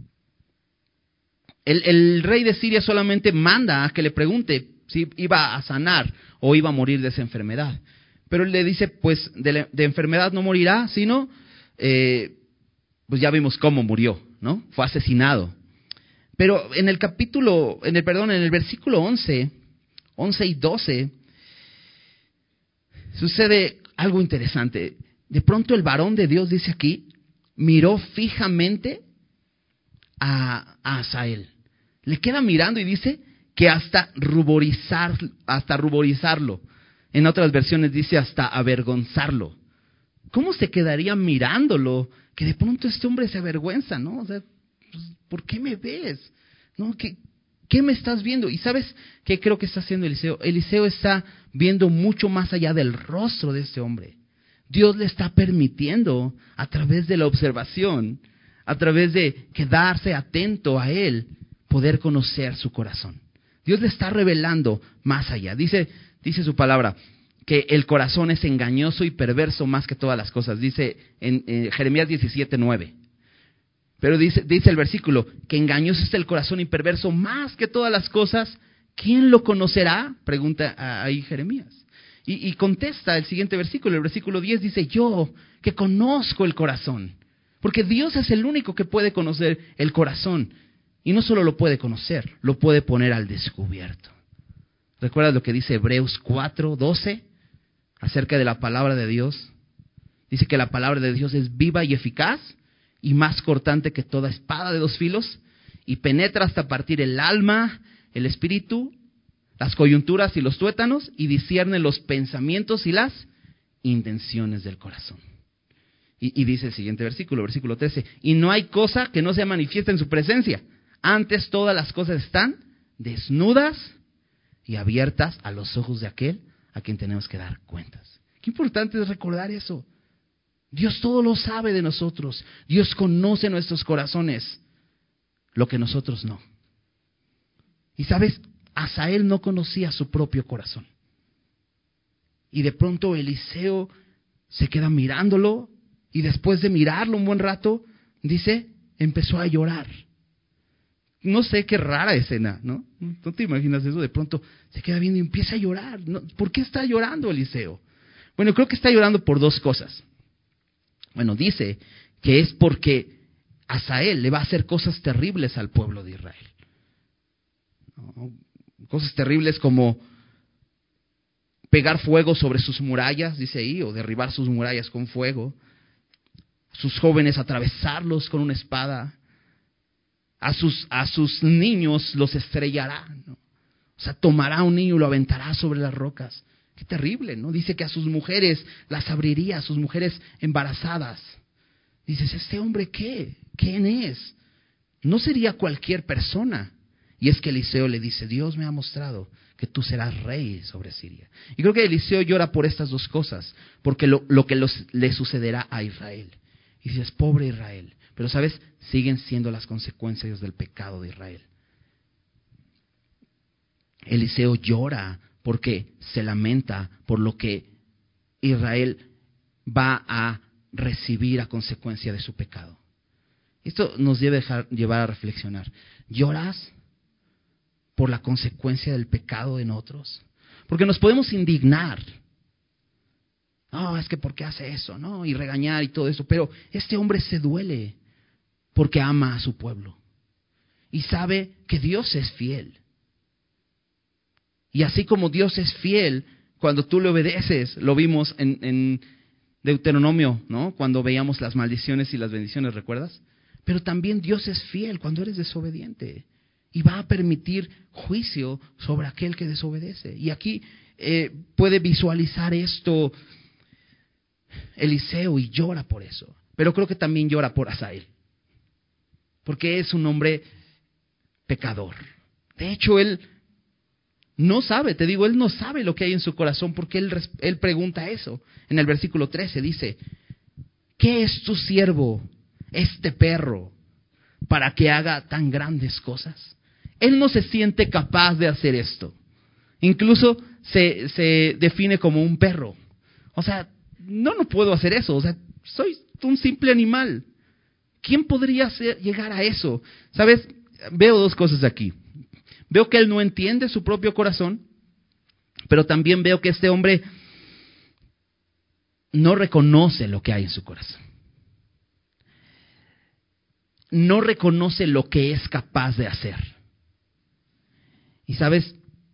el, el rey de Siria solamente manda a que le pregunte si iba a sanar o iba a morir de esa enfermedad. Pero él le dice, pues de, la, de enfermedad no morirá, sino, eh, pues ya vimos cómo murió, ¿no? Fue asesinado. Pero en el capítulo, en el perdón, en el versículo once, once y doce, sucede algo interesante. De pronto el varón de Dios, dice aquí, miró fijamente a, a Asael. Le queda mirando y dice que hasta ruborizar, hasta ruborizarlo. En otras versiones dice hasta avergonzarlo. ¿Cómo se quedaría mirándolo? Que de pronto este hombre se avergüenza, ¿no? O sea, ¿por qué me ves? ¿No? ¿Qué, qué me estás viendo? Y ¿sabes qué creo que está haciendo Eliseo? Eliseo está viendo mucho más allá del rostro de este hombre. Dios le está permitiendo, a través de la observación, a través de quedarse atento a él, poder conocer su corazón. Dios le está revelando más allá. Dice, dice su palabra que el corazón es engañoso y perverso más que todas las cosas. Dice en, en Jeremías diecisiete nueve. Pero dice, dice el versículo que engañoso es el corazón y perverso más que todas las cosas. ¿Quién lo conocerá? Pregunta ahí Jeremías. Y, y contesta el siguiente versículo, el versículo diez dice, yo que conozco el corazón. Porque Dios es el único que puede conocer el corazón. Y no solo lo puede conocer, lo puede poner al descubierto. ¿Recuerdas lo que dice Hebreos cuatro doce acerca de la palabra de Dios? Dice que la palabra de Dios es viva y eficaz y más cortante que toda espada de dos filos y penetra hasta partir el alma, el espíritu, las coyunturas y los tuétanos y discierne los pensamientos y las intenciones del corazón. Y, y dice el siguiente versículo, versículo trece, y no hay cosa que no se manifieste en su presencia. Antes todas las cosas están desnudas y abiertas a los ojos de aquel a quien tenemos que dar cuentas. Qué importante es recordar eso. Dios todo lo sabe de nosotros. Dios conoce nuestros corazones, lo que nosotros no. Y sabes, Asael no conocía su propio corazón. Y de pronto Eliseo se queda mirándolo y después de mirarlo un buen rato, dice, empezó a llorar. No sé, qué rara escena, ¿no? ¿No te imaginas eso? De pronto se queda viendo y empieza a llorar. ¿No? ¿Por qué está llorando Eliseo? Bueno, creo que está llorando por dos cosas. Bueno, dice que es porque Asael le va a hacer cosas terribles al pueblo de Israel. ¿No? Cosas terribles como pegar fuego sobre sus murallas, dice ahí, o derribar sus murallas con fuego. Sus jóvenes atravesarlos con una espada. A sus, a sus niños los estrellará, ¿no? O sea, tomará a un niño y lo aventará sobre las rocas. Qué terrible, ¿no? Dice que a sus mujeres las abriría, a sus mujeres embarazadas. Dices, ¿este hombre qué? ¿Quién es? No sería cualquier persona. Y es que Eliseo le dice, Dios me ha mostrado que tú serás rey sobre Siria. Y creo que Eliseo llora por estas dos cosas, porque lo, lo que los, le sucederá a Israel. Y dices, pobre Israel. Pero ¿sabes? Siguen siendo las consecuencias del pecado de Israel. Eliseo llora porque se lamenta por lo que Israel va a recibir a consecuencia de su pecado. Esto nos debe dejar, llevar a reflexionar. ¿Lloras por la consecuencia del pecado en otros? Porque nos podemos indignar. No, es que ¿por qué hace eso? ¿No? Y regañar y todo eso. Pero este hombre se duele porque ama a su pueblo. Y sabe que Dios es fiel. Y así como Dios es fiel, cuando tú le obedeces, lo vimos en, en Deuteronomio, ¿no? Cuando veíamos las maldiciones y las bendiciones, ¿recuerdas? Pero también Dios es fiel cuando eres desobediente. Y va a permitir juicio sobre aquel que desobedece. Y aquí eh, puede visualizar esto Eliseo y llora por eso. Pero creo que también llora por Asael. Porque es un hombre pecador. De hecho, él no sabe, te digo, él no sabe lo que hay en su corazón porque él, él pregunta eso. En el versículo trece dice, ¿qué es tu siervo, este perro, para que haga tan grandes cosas? Él no se siente capaz de hacer esto. Incluso se, se define como un perro. O sea, no, no puedo hacer eso. O sea, soy un simple animal. ¿Quién podría ser, llegar a eso? ¿Sabes? Veo dos cosas aquí. Veo que él no entiende su propio corazón, pero también veo que este hombre no reconoce lo que hay en su corazón. No reconoce lo que es capaz de hacer. Y sabes,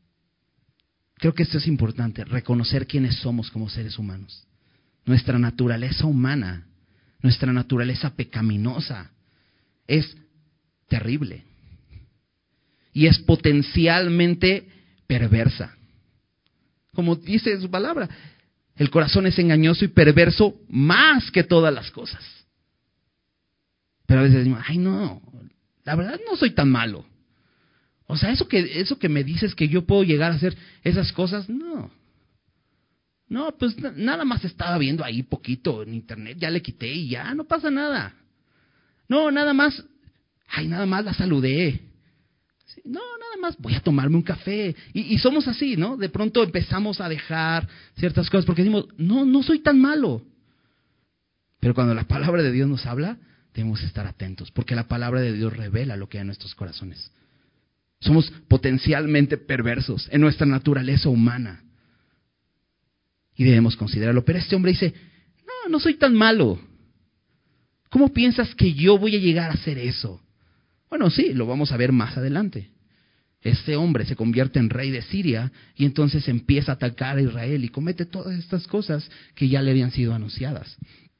creo que esto es importante, reconocer quiénes somos como seres humanos. Nuestra naturaleza humana, nuestra naturaleza pecaminosa es terrible y es potencialmente perversa. Como dice su palabra, el corazón es engañoso y perverso más que todas las cosas. Pero a veces decimos, ay no, la verdad no soy tan malo. O sea, eso que, eso que me dices que yo puedo llegar a hacer esas cosas, no. No, pues nada más estaba viendo ahí poquito en internet, ya le quité y ya, no pasa nada. No, nada más, ay, nada más la saludé. Sí, no, nada más voy a tomarme un café. Y, y somos así, ¿no? De pronto empezamos a dejar ciertas cosas porque decimos, no, no soy tan malo. Pero cuando la palabra de Dios nos habla, debemos estar atentos, porque la palabra de Dios revela lo que hay en nuestros corazones. Somos potencialmente perversos en nuestra naturaleza humana. Y debemos considerarlo. Pero este hombre dice, no, no soy tan malo. ¿Cómo piensas que yo voy a llegar a hacer eso? Bueno, sí, lo vamos a ver más adelante. Este hombre se convierte en rey de Siria y entonces empieza a atacar a Israel y comete todas estas cosas que ya le habían sido anunciadas.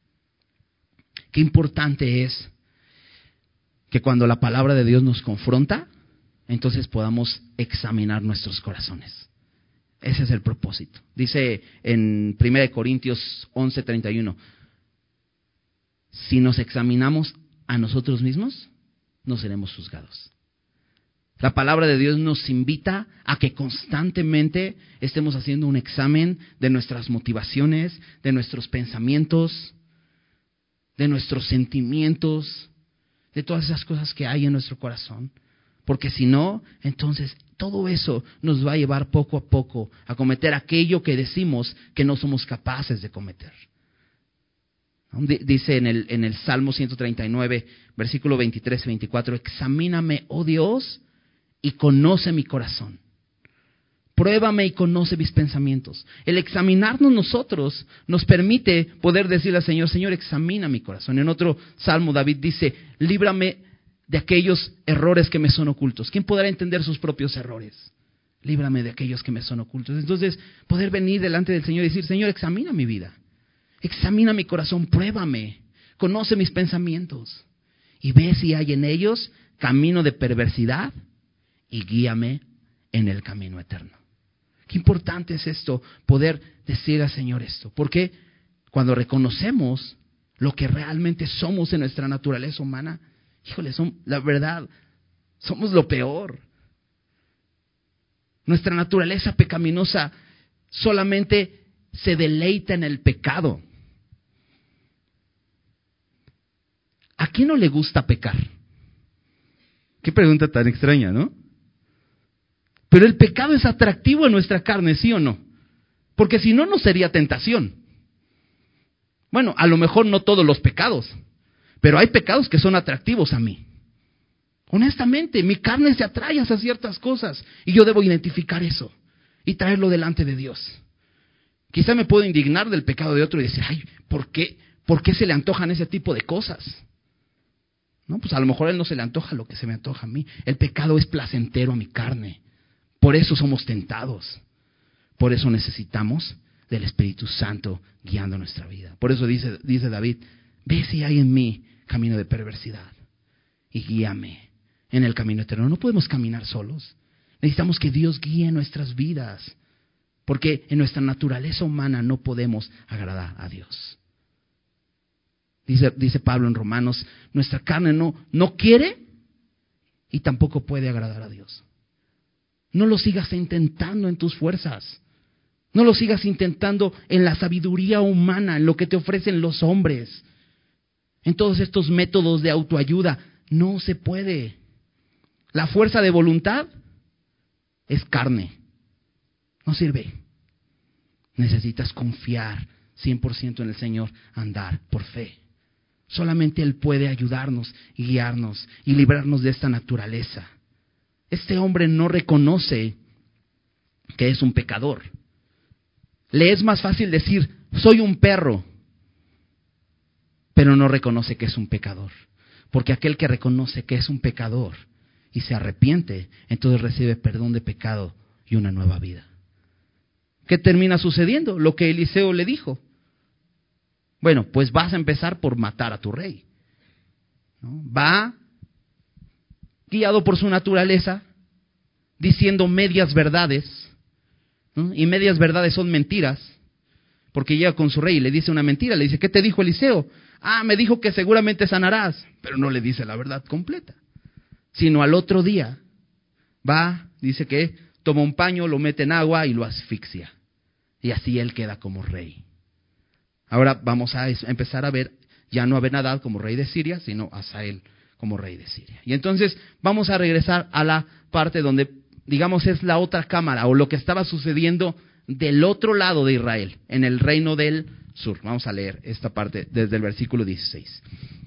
Qué importante es que cuando la palabra de Dios nos confronta, entonces podamos examinar nuestros corazones. Ese es el propósito. Dice en primera de Corintios once treinta y uno, si nos examinamos a nosotros mismos, no seremos juzgados. La palabra de Dios nos invita a que constantemente estemos haciendo un examen de nuestras motivaciones, de nuestros pensamientos, de nuestros sentimientos, de todas esas cosas que hay en nuestro corazón. Porque si no, entonces todo eso nos va a llevar poco a poco a cometer aquello que decimos que no somos capaces de cometer. Dice en el, en el Salmo ciento treinta y nueve, versículo veintitrés y veinticuatro, examíname, oh Dios, y conoce mi corazón. Pruébame y conoce mis pensamientos. El examinarnos nosotros nos permite poder decirle al Señor, Señor, examina mi corazón. En otro Salmo David dice, líbrame de aquellos errores que me son ocultos. ¿Quién podrá entender sus propios errores? Líbrame de aquellos que me son ocultos. Entonces, poder venir delante del Señor y decir, Señor, examina mi vida. Examina mi corazón, pruébame. Conoce mis pensamientos. Y ve si hay en ellos camino de perversidad y guíame en el camino eterno. Qué importante es esto, poder decir al Señor esto. Porque cuando reconocemos lo que realmente somos en nuestra naturaleza humana, híjole, son, la verdad, somos lo peor. Nuestra naturaleza pecaminosa solamente se deleita en el pecado. ¿A quién no le gusta pecar? Qué pregunta tan extraña, ¿no? Pero el pecado es atractivo en nuestra carne, ¿sí o no? Porque si no, no sería tentación. Bueno, a lo mejor no todos los pecados, pero hay pecados que son atractivos a mí. Honestamente, mi carne se atrae hacia ciertas cosas y yo debo identificar eso y traerlo delante de Dios. Quizá me puedo indignar del pecado de otro y decir, ay, ¿por qué? ¿Por qué se le antojan ese tipo de cosas? No, pues a lo mejor a él no se le antoja lo que se me antoja a mí. El pecado es placentero a mi carne. Por eso somos tentados. Por eso necesitamos del Espíritu Santo guiando nuestra vida. Por eso dice, dice David, ve si hay en mí camino de perversidad y guíame en el camino eterno. No podemos caminar solos. Necesitamos que Dios guíe nuestras vidas. Porque en nuestra naturaleza humana no podemos agradar a Dios. Dice, dice Pablo en Romanos, nuestra carne no, no quiere y tampoco puede agradar a Dios. No lo sigas intentando en tus fuerzas. No lo sigas intentando en la sabiduría humana, en lo que te ofrecen los hombres. En todos estos métodos de autoayuda. No se puede. La fuerza de voluntad es carne. No sirve. Necesitas confiar cien por ciento en el Señor, andar por fe. Solamente Él puede ayudarnos y guiarnos y librarnos de esta naturaleza. Este hombre no reconoce que es un pecador. Le es más fácil decir, soy un perro, pero no reconoce que es un pecador. Porque aquel que reconoce que es un pecador y se arrepiente, entonces recibe perdón de pecado y una nueva vida. ¿Qué termina sucediendo? Lo que Eliseo le dijo. Bueno, pues vas a empezar por matar a tu rey, ¿no? Va guiado por su naturaleza, diciendo medias verdades, ¿no? Y medias verdades son mentiras, porque llega con su rey y le dice una mentira, le dice, ¿qué te dijo Eliseo? Ah, me dijo que seguramente sanarás, pero no le dice la verdad completa, sino al otro día va, dice que toma un paño, lo mete en agua y lo asfixia, y así él queda como rey. Ahora vamos a empezar a ver ya no a Ben-Hadad como rey de Siria, sino a Hazael como rey de Siria. Y entonces vamos a regresar a la parte donde, digamos, es la otra cámara, o lo que estaba sucediendo del otro lado de Israel, en el reino del sur. Vamos a leer esta parte desde el versículo dieciséis.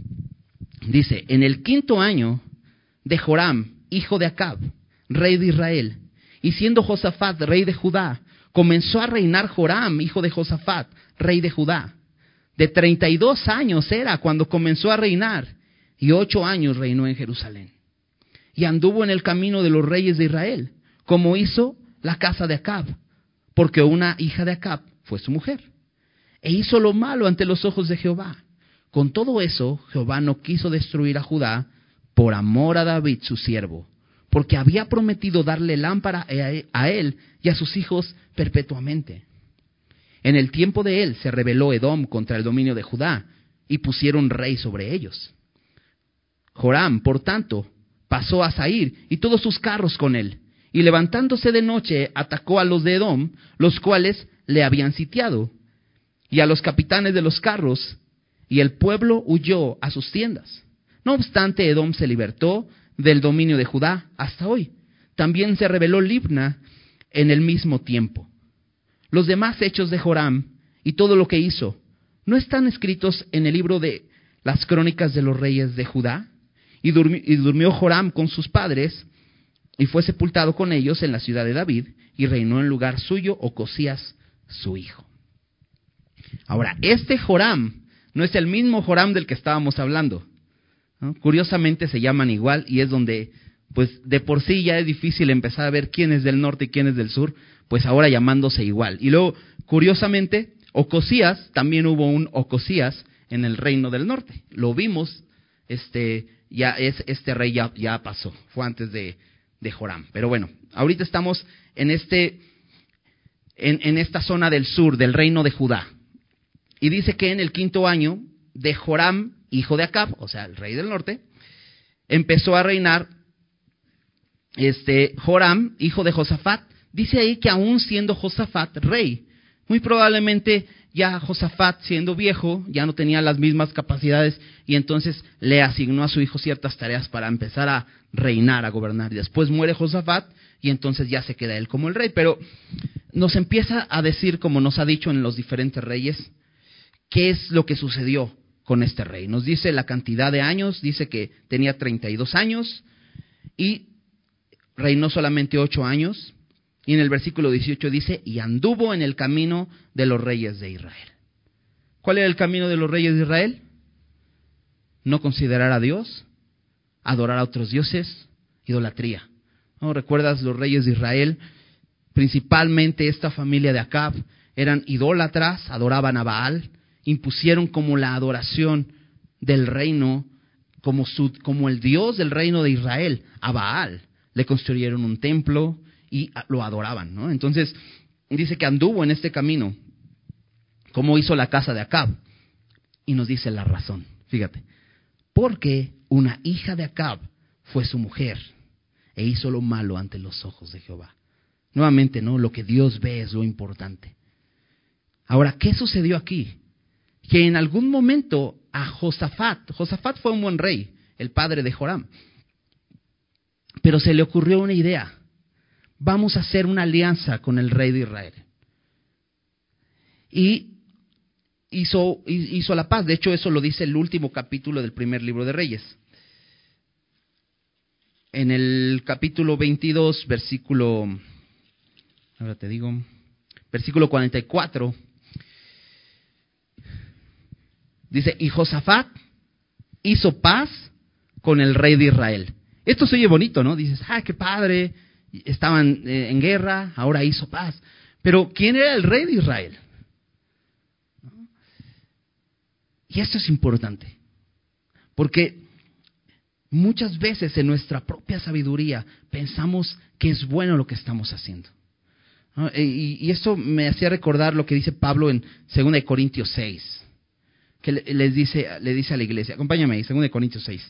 Dice, en el quinto año de Joram, hijo de Acab, rey de Israel, y siendo Josafat rey de Judá, comenzó a reinar Joram, hijo de Josafat, rey de Judá. De treinta y dos años era cuando comenzó a reinar, y ocho años reinó en Jerusalén. Y anduvo en el camino de los reyes de Israel, como hizo la casa de Acab, porque una hija de Acab fue su mujer. E hizo lo malo ante los ojos de Jehová. Con todo eso, Jehová no quiso destruir a Judá por amor a David su siervo, porque había prometido darle lámpara a él y a sus hijos perpetuamente. En el tiempo de él se rebeló Edom contra el dominio de Judá, y pusieron rey sobre ellos. Joram, por tanto, pasó a Zair y todos sus carros con él, y levantándose de noche atacó a los de Edom, los cuales le habían sitiado, y a los capitanes de los carros, y el pueblo huyó a sus tiendas. No obstante, Edom se libertó del dominio de Judá hasta hoy. También se rebeló Libna en el mismo tiempo. Los demás hechos de Joram y todo lo que hizo, ¿no están escritos en el libro de las crónicas de los reyes de Judá? Y durmió, y durmió Joram con sus padres, y fue sepultado con ellos en la ciudad de David, y reinó en lugar suyo Ocosías, su hijo. Ahora, este Joram no es el mismo Joram del que estábamos hablando, ¿no? Curiosamente se llaman igual, y es donde, pues de por sí ya es difícil empezar a ver quién es del norte y quién es del sur, pues ahora llamándose igual. Y luego, curiosamente, Ocosías, también hubo un Ocosías en el reino del norte. Lo vimos, este, ya es, este rey ya, ya pasó, fue antes de, de Joram. Pero bueno, ahorita estamos en este, en, en esta zona del sur, del reino de Judá. Y dice que en el quinto año de Joram, hijo de Acab, o sea, el rey del norte, empezó a reinar este Joram, hijo de Josafat. Dice ahí que aún siendo Josafat rey, muy probablemente ya Josafat siendo viejo, ya no tenía las mismas capacidades, y entonces le asignó a su hijo ciertas tareas para empezar a reinar, a gobernar. Y después muere Josafat, y entonces ya se queda él como el rey. Pero nos empieza a decir, como nos ha dicho en los diferentes reyes, qué es lo que sucedió con este rey. Nos dice la cantidad de años, dice que tenía treinta y dos años, y reinó solamente ocho años. Y en el versículo dieciocho dice, y anduvo en el camino de los reyes de Israel. ¿Cuál era el camino de los reyes de Israel? No considerar a Dios, adorar a otros dioses, idolatría. ¿No recuerdas los reyes de Israel? Principalmente esta familia de Acab eran idólatras, adoraban a Baal, impusieron como la adoración del reino, como, su, como el Dios del reino de Israel, a Baal. Le construyeron un templo y lo adoraban, ¿no? Entonces, dice que anduvo en este camino, como hizo la casa de Acab. Y nos dice la razón, fíjate. Porque una hija de Acab fue su mujer, e hizo lo malo ante los ojos de Jehová. Nuevamente, ¿no? Lo que Dios ve es lo importante. Ahora, ¿qué sucedió aquí? Que en algún momento a Josafat, Josafat fue un buen rey, el padre de Joram, pero se le ocurrió una idea. Vamos a hacer una alianza con el rey de Israel. Y hizo, hizo la paz. De hecho, eso lo dice el último capítulo del primer libro de Reyes. En el capítulo veintidós, versículo, ahora te digo, versículo cuarenta y cuatro, dice, y Josafat hizo paz con el rey de Israel. Esto se oye bonito, ¿no? Dices, ah, qué padre, estaban eh, en guerra, ahora hizo paz. Pero, ¿quién era el rey de Israel? Y esto es importante, porque muchas veces en nuestra propia sabiduría pensamos que es bueno lo que estamos haciendo. ¿No? Y, y esto me hacía recordar lo que dice Pablo en segunda de Corintios seis, que le, les dice, le dice a la iglesia. Acompáñame ahí, segunda de Corintios seis.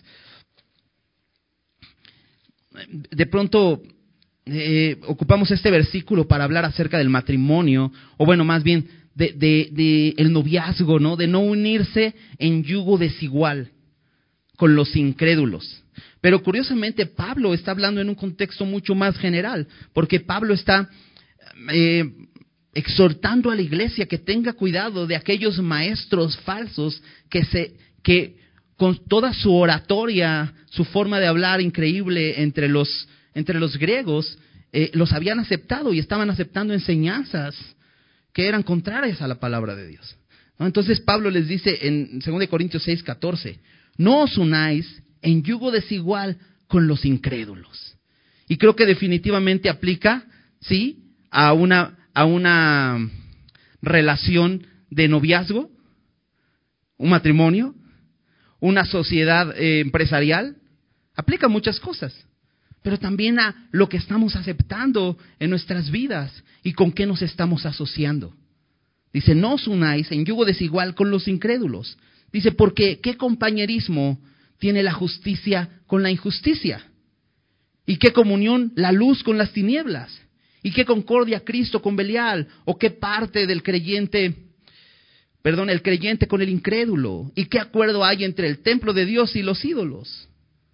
De pronto eh, ocupamos este versículo para hablar acerca del matrimonio, o bueno, más bien de, de, de el noviazgo, ¿no? De no unirse en yugo desigual con los incrédulos. Pero curiosamente Pablo está hablando en un contexto mucho más general, porque Pablo está eh, exhortando a la iglesia que tenga cuidado de aquellos maestros falsos que se que con toda su oratoria, su forma de hablar increíble entre los entre los griegos, eh, los habían aceptado y estaban aceptando enseñanzas que eran contrarias a la palabra de Dios, ¿no? Entonces Pablo les dice en segunda de Corintios seis, catorce, no os unáis en yugo desigual con los incrédulos. Y creo que definitivamente aplica, sí, a una, a una relación de noviazgo, un matrimonio, una sociedad eh, empresarial, aplica muchas cosas, pero también a lo que estamos aceptando en nuestras vidas y con qué nos estamos asociando. Dice, no os unáis en yugo desigual con los incrédulos. Dice, porque ¿qué compañerismo tiene la justicia con la injusticia? ¿Y qué comunión la luz con las tinieblas? ¿Y qué concordia Cristo con Belial? ¿O qué parte del creyente, perdón, el creyente con el incrédulo? ¿Y qué acuerdo hay entre el templo de Dios y los ídolos?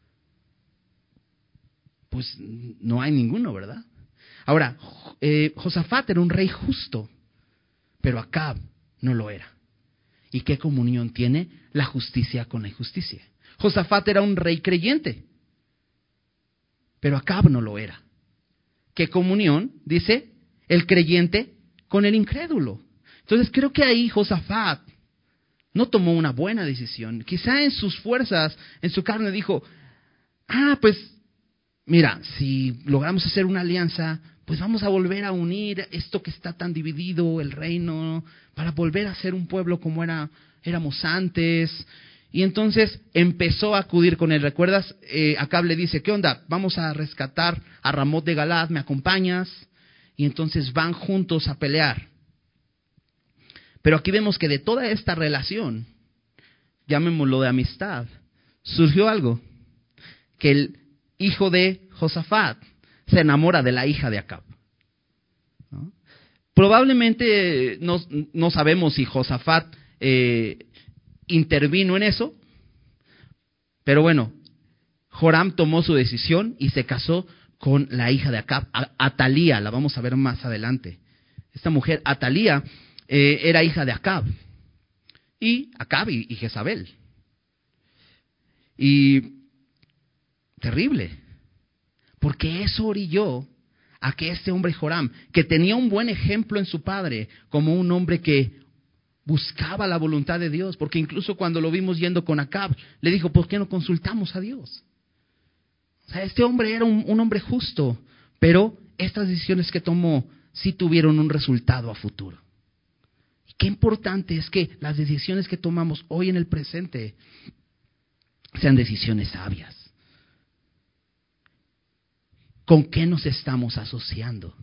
Pues no hay ninguno, ¿verdad? Ahora, eh, Josafat era un rey justo, pero Acab no lo era. ¿Y qué comunión tiene la justicia con la injusticia? Josafat era un rey creyente, pero Acab no lo era. ¿Qué comunión? Dice, el creyente con el incrédulo. Entonces creo que ahí Josafat no tomó una buena decisión. Quizá en sus fuerzas, en su carne dijo, ah, pues mira, si logramos hacer una alianza, pues vamos a volver a unir esto que está tan dividido, el reino, para volver a ser un pueblo como era, éramos antes. Y entonces empezó a acudir con él. ¿Recuerdas? Eh, Acab le dice, ¿qué onda? Vamos a rescatar a Ramot de Galad, ¿me acompañas? Y entonces van juntos a pelear. Pero aquí vemos que de toda esta relación, llamémoslo de amistad, surgió algo, que el hijo de Josafat se enamora de la hija de Acab, ¿no? Probablemente no, no sabemos si Josafat eh, intervino en eso, pero bueno, Joram tomó su decisión y se casó con la hija de Acab, Atalía, la vamos a ver más adelante. Esta mujer, Atalía, eh, era hija de Acab, y Acab y, y Jezabel. Y terrible, porque eso orilló a que este hombre Joram, que tenía un buen ejemplo en su padre, como un hombre que buscaba la voluntad de Dios, porque incluso cuando lo vimos yendo con Acab, le dijo, ¿por qué no consultamos a Dios? O sea, este hombre era un, un hombre justo, pero estas decisiones que tomó sí tuvieron un resultado a futuro. Y qué importante es que las decisiones que tomamos hoy en el presente sean decisiones sabias. ¿Con qué nos estamos asociando?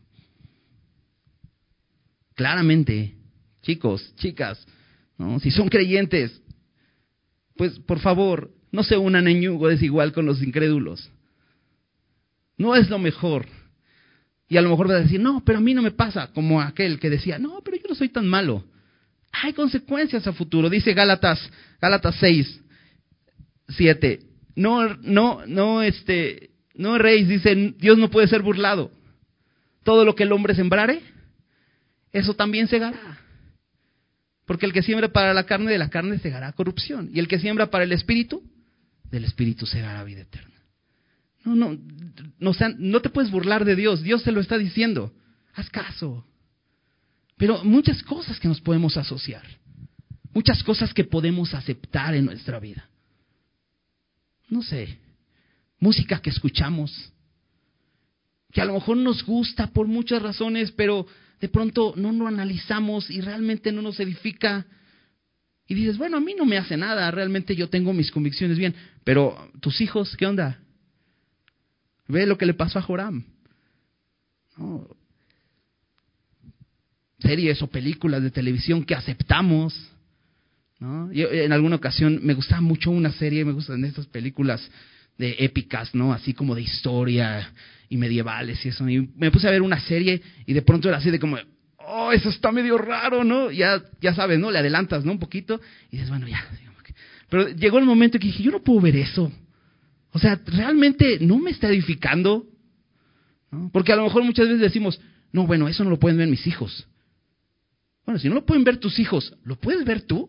Claramente, chicos, chicas, ¿no? Si son creyentes, pues por favor, no se unan en yugo desigual con los incrédulos. No es lo mejor. Y a lo mejor vas a decir, no, pero a mí no me pasa, como aquel que decía, no, pero yo no soy tan malo. Hay consecuencias a futuro. Dice Gálatas, Gálatas seis, siete. No, no, no, este... No erréis, dice, Dios no puede ser burlado. Todo lo que el hombre sembrare, eso también segará. Porque el que siembra para la carne, de la carne segará corrupción. Y el que siembra para el espíritu, del espíritu segará vida eterna. No, no, no, o sea, no te puedes burlar de Dios. Dios te lo está diciendo. Haz caso. Pero muchas cosas que nos podemos asociar. Muchas cosas que podemos aceptar en nuestra vida. No sé, música que escuchamos, que a lo mejor nos gusta por muchas razones, pero de pronto no lo analizamos y realmente no nos edifica. Y dices, bueno, a mí no me hace nada, realmente yo tengo mis convicciones bien. Pero tus hijos, ¿qué onda? Ve lo que le pasó a Joram. No. Series o películas de televisión que aceptamos, ¿no? Yo en alguna ocasión me gustaba mucho una serie, me gustan estas películas de épicas, ¿no? Así como de historia y medievales y eso. Y me puse a ver una serie y de pronto era así de como, oh, eso está medio raro, ¿no? Ya, ya sabes, ¿no? Le adelantas, ¿no? Un poquito y dices, bueno, ya. Pero llegó el momento que dije, yo no puedo ver eso. O sea, realmente no me está edificando, ¿no? Porque a lo mejor muchas veces decimos, no, bueno, eso no lo pueden ver mis hijos. Bueno, si no lo pueden ver tus hijos, ¿lo puedes ver tú?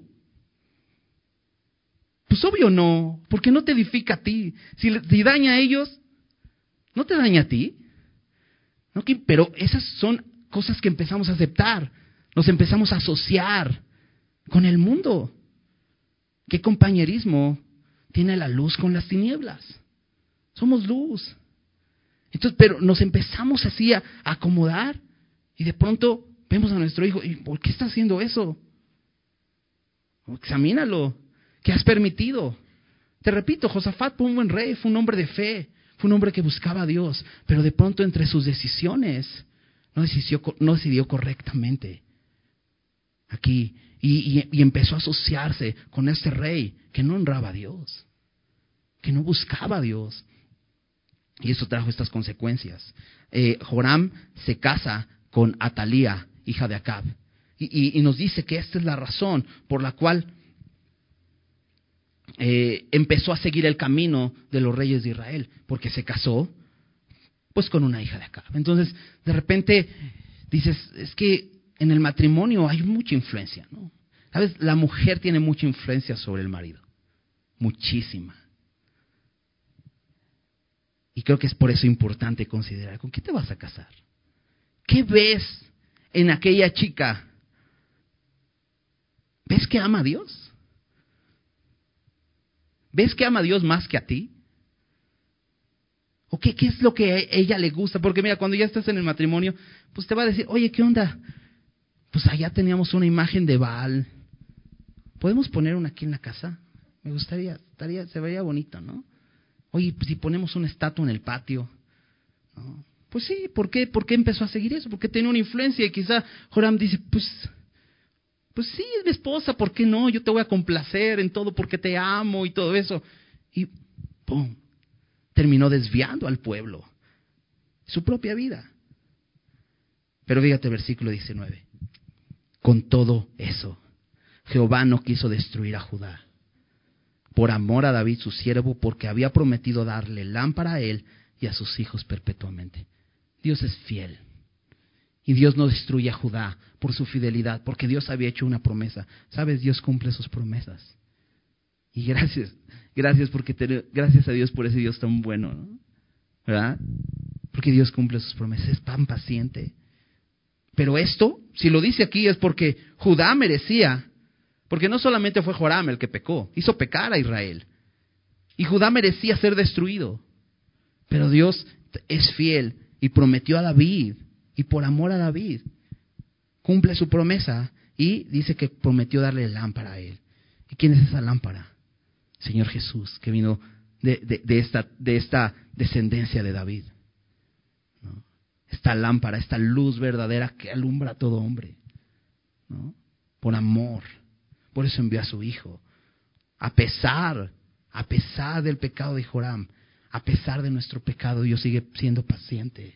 Pues obvio no, porque no te edifica a ti. Si, si daña a ellos, ¿no te daña a ti? ¿No? Pero esas son cosas que empezamos a aceptar. Nos empezamos a asociar con el mundo. ¿Qué compañerismo tiene la luz con las tinieblas? Somos luz. Entonces, pero nos empezamos así a, a acomodar y de pronto vemos a nuestro hijo, ¿y por qué está haciendo eso? Examínalo. ¿Qué has permitido? Te repito, Josafat fue un buen rey, fue un hombre de fe, fue un hombre que buscaba a Dios, pero de pronto entre sus decisiones no decidió, no decidió correctamente. Aquí, y, y, y empezó a asociarse con este rey que no honraba a Dios, que no buscaba a Dios. Y eso trajo estas consecuencias. Eh, Joram se casa con Atalía, hija de Acab. Y, y, y nos dice que esta es la razón por la cual eh, empezó a seguir el camino de los reyes de Israel, porque se casó pues con una hija de Acab. Entonces, de repente dices, es que en el matrimonio hay mucha influencia, ¿no? ¿Sabes? La mujer tiene mucha influencia sobre el marido, muchísima. Y creo que es por eso importante considerar, ¿con qué te vas a casar? ¿Qué ves en aquella chica? ¿Ves que ama a Dios? ¿Ves que ama a Dios más que a ti? ¿O qué, qué es lo que a ella le gusta? Porque mira, cuando ya estás en el matrimonio, pues te va a decir, oye, ¿qué onda? Pues allá teníamos una imagen de Baal. ¿Podemos poner una aquí en la casa? Me gustaría, estaría, se vería bonito, ¿no? Oye, pues si ponemos una estatua en el patio, ¿no? Pues sí, ¿por qué? ¿Por qué empezó a seguir eso? Porque tiene una influencia y quizá Joram dice, pues, pues sí, es mi esposa, ¿por qué no? Yo te voy a complacer en todo porque te amo y todo eso. Y ¡pum! Terminó desviando al pueblo, su propia vida. Pero fíjate versículo diecinueve. Con todo eso, Jehová no quiso destruir a Judá, por amor a David su siervo, porque había prometido darle lámpara a él y a sus hijos perpetuamente. Dios es fiel. Y Dios no destruye a Judá por su fidelidad, porque Dios había hecho una promesa. ¿Sabes? Dios cumple sus promesas. Y gracias, gracias porque te, gracias a Dios por ese Dios tan bueno, ¿no? ¿Verdad? Porque Dios cumple sus promesas, es tan paciente. Pero esto, si lo dice aquí, es porque Judá merecía, porque no solamente fue Joram el que pecó, hizo pecar a Israel. Y Judá merecía ser destruido. Pero Dios es fiel y prometió a David, y por amor a David, cumple su promesa y dice que prometió darle lámpara a él. ¿Y quién es esa lámpara? Señor Jesús, que vino de, de, de, esta, de esta descendencia de David, ¿no? Esta lámpara, esta luz verdadera que alumbra a todo hombre, ¿no? Por amor. Por eso envió a su Hijo. A pesar, a pesar del pecado de Joram, a pesar de nuestro pecado, Dios sigue siendo paciente.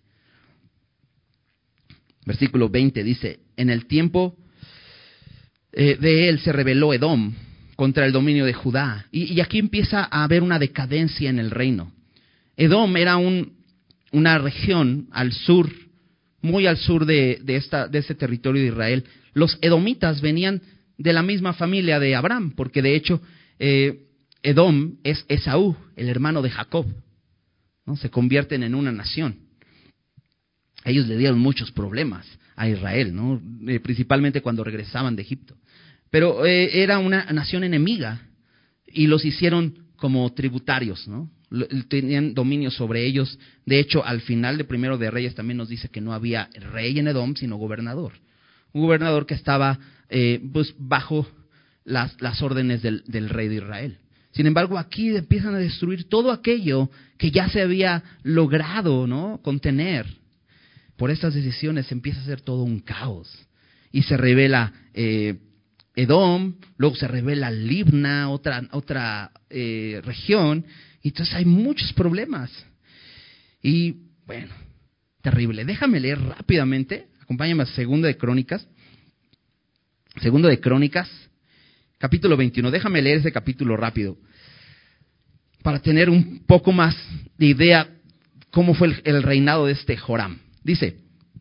Versículo veinte dice, en el tiempo eh, de él se rebeló Edom contra el dominio de Judá. Y, y aquí empieza a haber una decadencia en el reino. Edom era un, una región al sur, muy al sur de, de, esta, de este territorio de Israel. Los edomitas venían de la misma familia de Abraham, porque de hecho eh, Edom es Esaú, el hermano de Jacob, ¿no? Se convierten en una nación. Ellos le dieron muchos problemas a Israel, ¿no? Eh, principalmente cuando regresaban de Egipto. Pero eh, era una nación enemiga y los hicieron como tributarios, ¿no? Tenían dominio sobre ellos. De hecho, al final de Primero de Reyes también nos dice que no había rey en Edom, sino gobernador. Un gobernador que estaba eh, pues bajo las, las órdenes del, del rey de Israel. Sin embargo, aquí empiezan a destruir todo aquello que ya se había logrado, ¿no?, contener. Por estas decisiones empieza a ser todo un caos. Y se revela eh, Edom, luego se revela Libna, otra, otra eh, región. Y entonces hay muchos problemas. Y bueno, terrible. Déjame leer rápidamente. Acompáñame a Segunda de Crónicas. Segunda de Crónicas, capítulo veintiuno. Déjame leer ese capítulo rápido para tener un poco más de idea cómo fue el, el reinado de este Joram. Dice: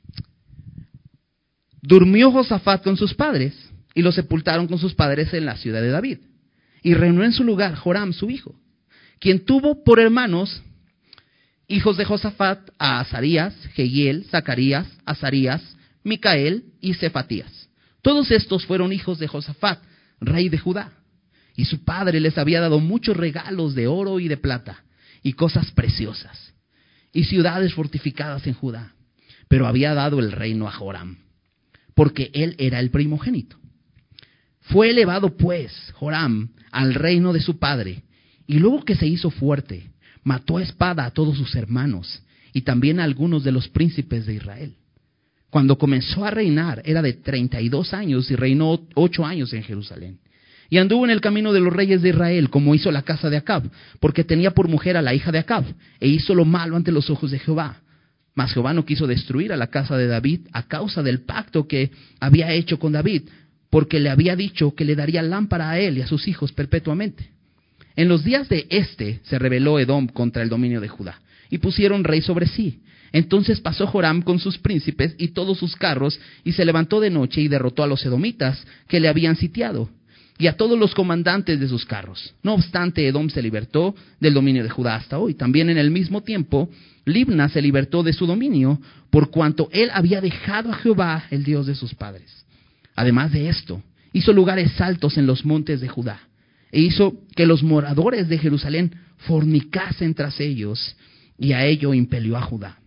durmió Josafat con sus padres y lo sepultaron con sus padres en la ciudad de David. Y reinó en su lugar Joram, su hijo, quien tuvo por hermanos hijos de Josafat a Azarías, Jehiel, Zacarías, Azarías, Micael y Cefatías. Todos estos fueron hijos de Josafat, rey de Judá. Y su padre les había dado muchos regalos de oro y de plata, y cosas preciosas, y ciudades fortificadas en Judá. Pero había dado el reino a Joram, porque él era el primogénito. Fue elevado pues Joram al reino de su padre, y luego que se hizo fuerte, mató a espada a todos sus hermanos, y también a algunos de los príncipes de Israel. Cuando comenzó a reinar era de treinta y dos años, y reinó ocho años en Jerusalén. Y anduvo en el camino de los reyes de Israel, como hizo la casa de Acab, porque tenía por mujer a la hija de Acab, e hizo lo malo ante los ojos de Jehová. Mas Jehová no quiso destruir a la casa de David a causa del pacto que había hecho con David, porque le había dicho que le daría lámpara a él y a sus hijos perpetuamente. En los días de este se rebeló Edom contra el dominio de Judá, y pusieron rey sobre sí. Entonces pasó Joram con sus príncipes y todos sus carros, y se levantó de noche y derrotó a los edomitas que le habían sitiado, y a todos los comandantes de sus carros. No obstante, Edom se libertó del dominio de Judá hasta hoy. También en el mismo tiempo, Libna se libertó de su dominio, por cuanto él había dejado a Jehová, el Dios de sus padres. Además de esto, hizo lugares altos en los montes de Judá, e hizo que los moradores de Jerusalén fornicasen tras ellos, y a ello impelió a Judá.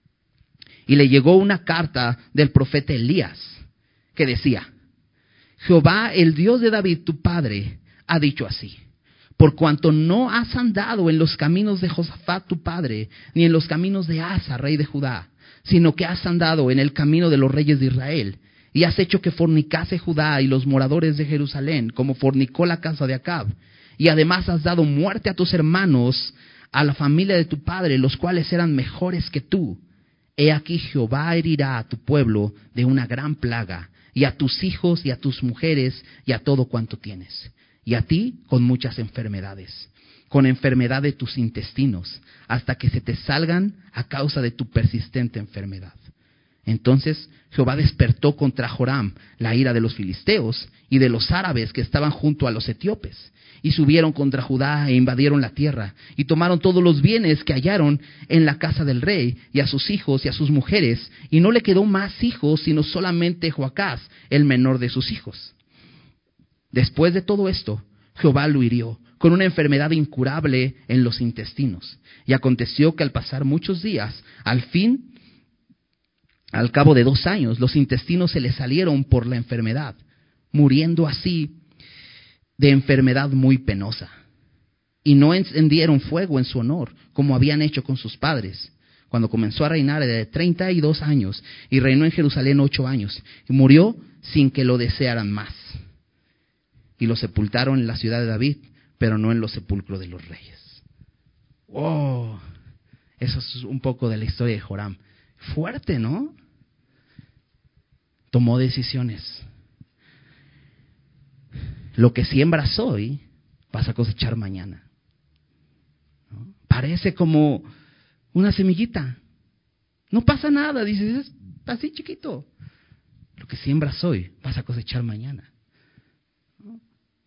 Y le llegó una carta del profeta Elías, que decía: Jehová, el Dios de David, tu padre, ha dicho así: por cuanto no has andado en los caminos de Josafat tu padre, ni en los caminos de Asa, rey de Judá, sino que has andado en el camino de los reyes de Israel, y has hecho que fornicase Judá y los moradores de Jerusalén, como fornicó la casa de Acab, y además has dado muerte a tus hermanos, a la familia de tu padre, los cuales eran mejores que tú. He aquí Jehová herirá a tu pueblo de una gran plaga, y a tus hijos y a tus mujeres y a todo cuanto tienes, y a ti con muchas enfermedades, con enfermedad de tus intestinos, hasta que se te salgan a causa de tu persistente enfermedad. Entonces Jehová despertó contra Joram la ira de los filisteos y de los árabes que estaban junto a los etíopes, y subieron contra Judá e invadieron la tierra, y tomaron todos los bienes que hallaron en la casa del rey, y a sus hijos y a sus mujeres, y no le quedó más hijos, sino solamente Joacás, el menor de sus hijos. Después de todo esto, Jehová lo hirió con una enfermedad incurable en los intestinos, y aconteció que al pasar muchos días, al fin, al cabo de dos años, los intestinos se le salieron por la enfermedad, muriendo así de enfermedad muy penosa. Y no encendieron fuego en su honor, como habían hecho con sus padres. Cuando comenzó a reinar era de treinta y dos años, y reinó en Jerusalén ocho años, y murió sin que lo desearan más. Y lo sepultaron en la ciudad de David, pero no en los sepulcros de los reyes. ¡Wow! Eso es un poco de la historia de Joram. Fuerte, ¿no? Tomó decisiones. Lo que siembras hoy, vas a cosechar mañana, ¿no? Parece como una semillita. No pasa nada, dices, es así chiquito. Lo que siembras hoy, vas a cosechar mañana.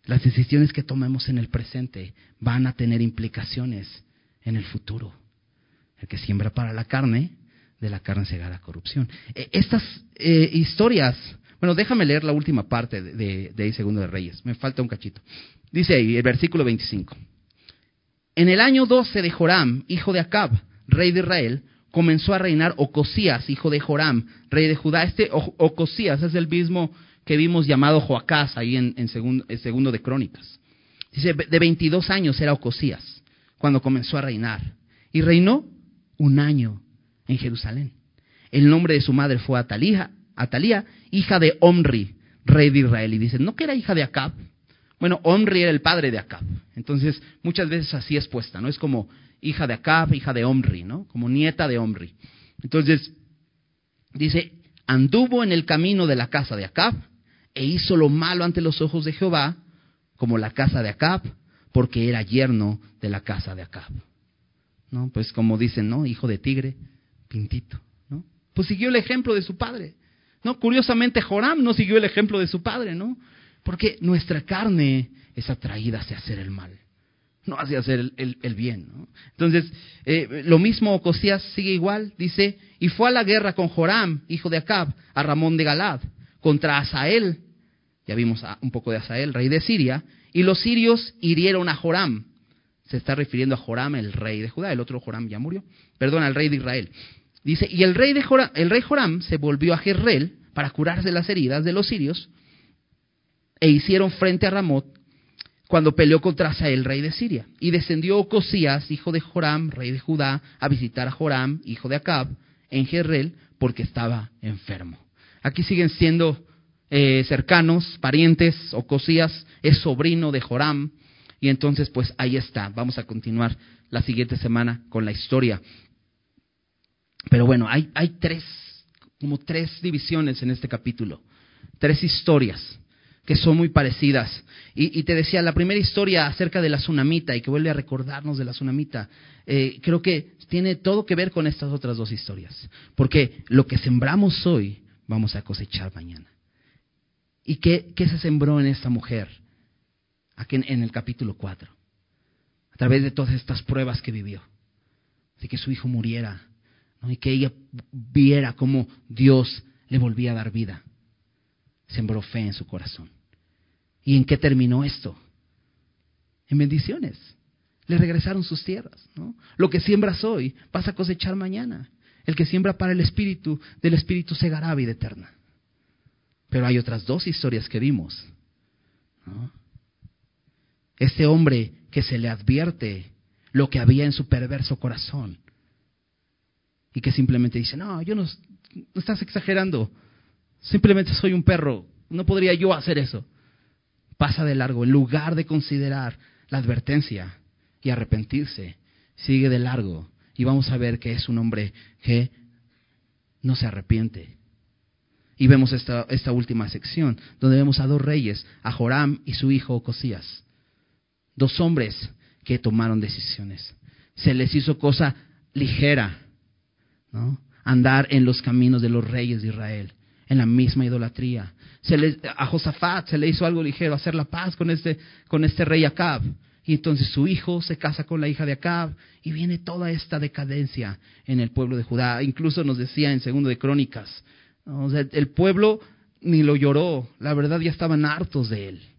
Las decisiones que tomemos en el presente van a tener implicaciones en el futuro. El que siembra para la carne, de la carne segará corrupción. Eh, estas eh, historias, bueno, déjame leer la última parte de, de, de ahí, Segundo de Reyes. Me falta un cachito. Dice ahí, el versículo veinticinco. En el año doce de Joram, hijo de Acab, rey de Israel, comenzó a reinar Ocosías, hijo de Joram, rey de Judá. Este o- Ocosías es el mismo que vimos llamado Joacás ahí en, en, segundo, en Segundo de Crónicas. Dice, de veintidós años era Ocosías cuando comenzó a reinar. Y reinó un año en Jerusalén. El nombre de su madre fue Atalía, Atalía, hija de Omri, rey de Israel. Y dicen, ¿no que era hija de Acab? Bueno, Omri era el padre de Acab. Entonces, muchas veces así es puesta, ¿no? Es como hija de Acab, hija de Omri, ¿no? Como nieta de Omri. Entonces, dice, anduvo en el camino de la casa de Acab e hizo lo malo ante los ojos de Jehová, como la casa de Acab, porque era yerno de la casa de Acab. ¿No? Pues como dicen, ¿no? Hijo de tigre, pintito, ¿no? Pues siguió el ejemplo de su padre, ¿no? Curiosamente, Joram no siguió el ejemplo de su padre, ¿no? Porque nuestra carne es atraída hacia hacer el mal, no hacia hacer el, el, el bien, ¿no? Entonces, eh, lo mismo Ocosías sigue igual, dice, y fue a la guerra con Joram, hijo de Acab, a Ramón de Galad, contra Asael, ya vimos a, un poco de Asael, rey de Siria, y los sirios hirieron a Joram. Se está refiriendo a Joram, el rey de Judá. El otro Joram ya murió. Perdón, al rey de Israel. Dice, y el rey, de Joram, el rey Joram se volvió a Jezreel para curarse las heridas de los sirios e hicieron frente a Ramot cuando peleó contra Asael, rey de Siria. Y descendió Ocosías, hijo de Joram, rey de Judá, a visitar a Joram, hijo de Acab, en Jezreel, porque estaba enfermo. Aquí siguen siendo eh, cercanos, parientes. Ocosías es sobrino de Joram. Y entonces, pues ahí está. Vamos a continuar la siguiente semana con la historia. Pero bueno, hay, hay tres, como tres divisiones en este capítulo. Tres historias que son muy parecidas. Y, y te decía, la primera historia acerca de la tsunamita, y que vuelve a recordarnos de la tsunamita, eh, creo que tiene todo que ver con estas otras dos historias. Porque lo que sembramos hoy, vamos a cosechar mañana. ¿Y qué, qué se sembró en esta mujer? Aquí en, en el capítulo cuatro, a través de todas estas pruebas que vivió, de que su hijo muriera, ¿no? Y que ella viera cómo Dios le volvía a dar vida, sembró fe en su corazón. ¿Y en qué terminó esto? En bendiciones. Le regresaron sus tierras, ¿no? Lo que siembras hoy, vas a cosechar mañana. El que siembra para el Espíritu, del Espíritu segará vida eterna. Pero hay otras dos historias que vimos, ¿no? Este hombre que se le advierte lo que había en su perverso corazón y que simplemente dice, no, yo no, no estás exagerando, simplemente soy un perro, no podría yo hacer eso. Pasa de largo, en lugar de considerar la advertencia y arrepentirse, sigue de largo y vamos a ver que es un hombre que no se arrepiente. Y vemos esta, esta última sección, donde vemos a dos reyes, a Joram y su hijo Ocosías. Dos hombres que tomaron decisiones. Se les hizo cosa ligera, ¿no? Andar en los caminos de los reyes de Israel, en la misma idolatría. Se les, a Josafat se le hizo algo ligero, hacer la paz con este, con este rey Acab. Y entonces su hijo se casa con la hija de Acab y viene toda esta decadencia en el pueblo de Judá. Incluso nos decía en Segundo de Crónicas, ¿no? O sea, el pueblo ni lo lloró, la verdad ya estaban hartos de él.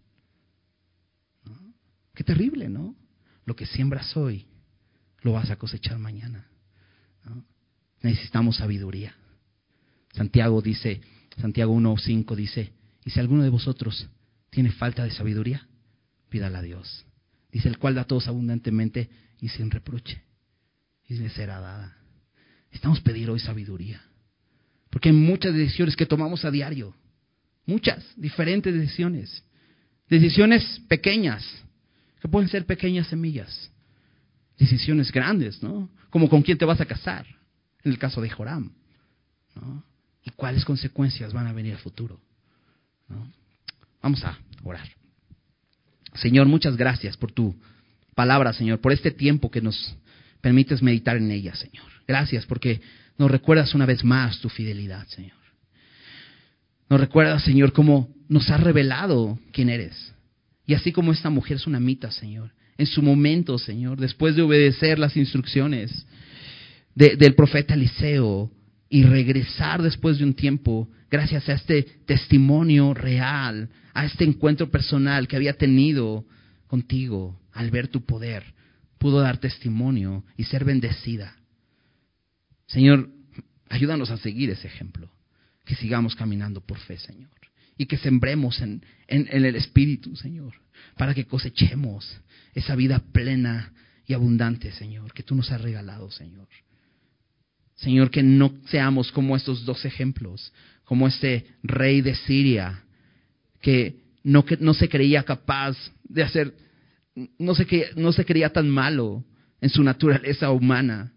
Qué terrible, ¿no? Lo que siembras hoy, lo vas a cosechar mañana, ¿no? Necesitamos sabiduría. Santiago dice, Santiago uno cinco dice, y si alguno de vosotros tiene falta de sabiduría, pídala a Dios. Dice, el cual da a todos abundantemente y sin reproche, y le será dada. Necesitamos pedir hoy sabiduría, porque hay muchas decisiones que tomamos a diario, muchas diferentes decisiones, decisiones pequeñas, que pueden ser pequeñas semillas, decisiones grandes, ¿no? Como con quién te vas a casar, en el caso de Joram, ¿no? Y cuáles consecuencias van a venir al futuro, ¿no? Vamos a orar. Señor, muchas gracias por tu palabra, Señor, por este tiempo que nos permites meditar en ella, Señor. Gracias porque nos recuerdas una vez más tu fidelidad, Señor. Nos recuerdas, Señor, cómo nos has revelado quién eres. Y así como esta mujer sunamita, Señor, en su momento, Señor, después de obedecer las instrucciones de, del profeta Eliseo y regresar después de un tiempo, gracias a este testimonio real, a este encuentro personal que había tenido contigo, al ver tu poder, pudo dar testimonio y ser bendecida. Señor, ayúdanos a seguir ese ejemplo, que sigamos caminando por fe, Señor, y que sembremos en, en, en el Espíritu, Señor, para que cosechemos esa vida plena y abundante, Señor, que tú nos has regalado, Señor. Señor, que no seamos como estos dos ejemplos, como este rey de Siria, que no, que no se creía capaz de hacer, no se, que, no se creía tan malo en su naturaleza humana.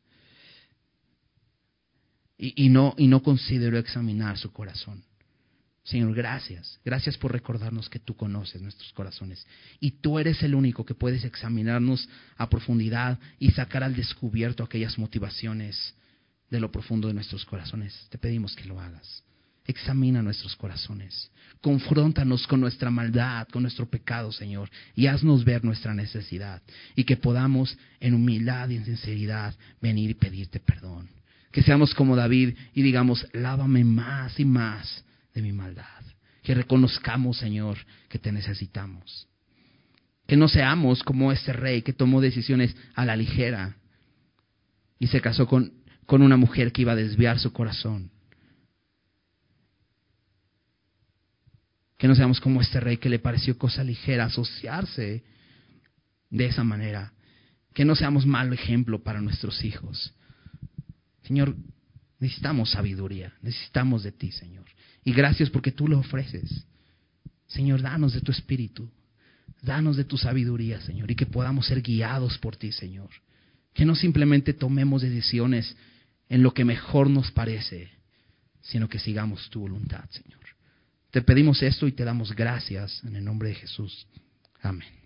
Y, y, no, y no consideró examinar su corazón. Señor, gracias. Gracias por recordarnos que tú conoces nuestros corazones. Y tú eres el único que puedes examinarnos a profundidad y sacar al descubierto aquellas motivaciones de lo profundo de nuestros corazones. Te pedimos que lo hagas. Examina nuestros corazones. Confróntanos con nuestra maldad, con nuestro pecado, Señor. Y haznos ver nuestra necesidad. Y que podamos en humildad y en sinceridad venir y pedirte perdón. Que seamos como David y digamos, lávame más y más de mi maldad. Que reconozcamos, Señor, que te necesitamos. Que no seamos como este rey que tomó decisiones a la ligera y se casó con, con una mujer que iba a desviar su corazón. Que no seamos como este rey que le pareció cosa ligera asociarse de esa manera. Que no seamos mal ejemplo para nuestros hijos. Señor, necesitamos sabiduría, necesitamos de ti, Señor. Y gracias porque tú lo ofreces. Señor, danos de tu espíritu, danos de tu sabiduría, Señor, y que podamos ser guiados por ti, Señor. Que no simplemente tomemos decisiones en lo que mejor nos parece, sino que sigamos tu voluntad, Señor. Te pedimos esto y te damos gracias en el nombre de Jesús. Amén.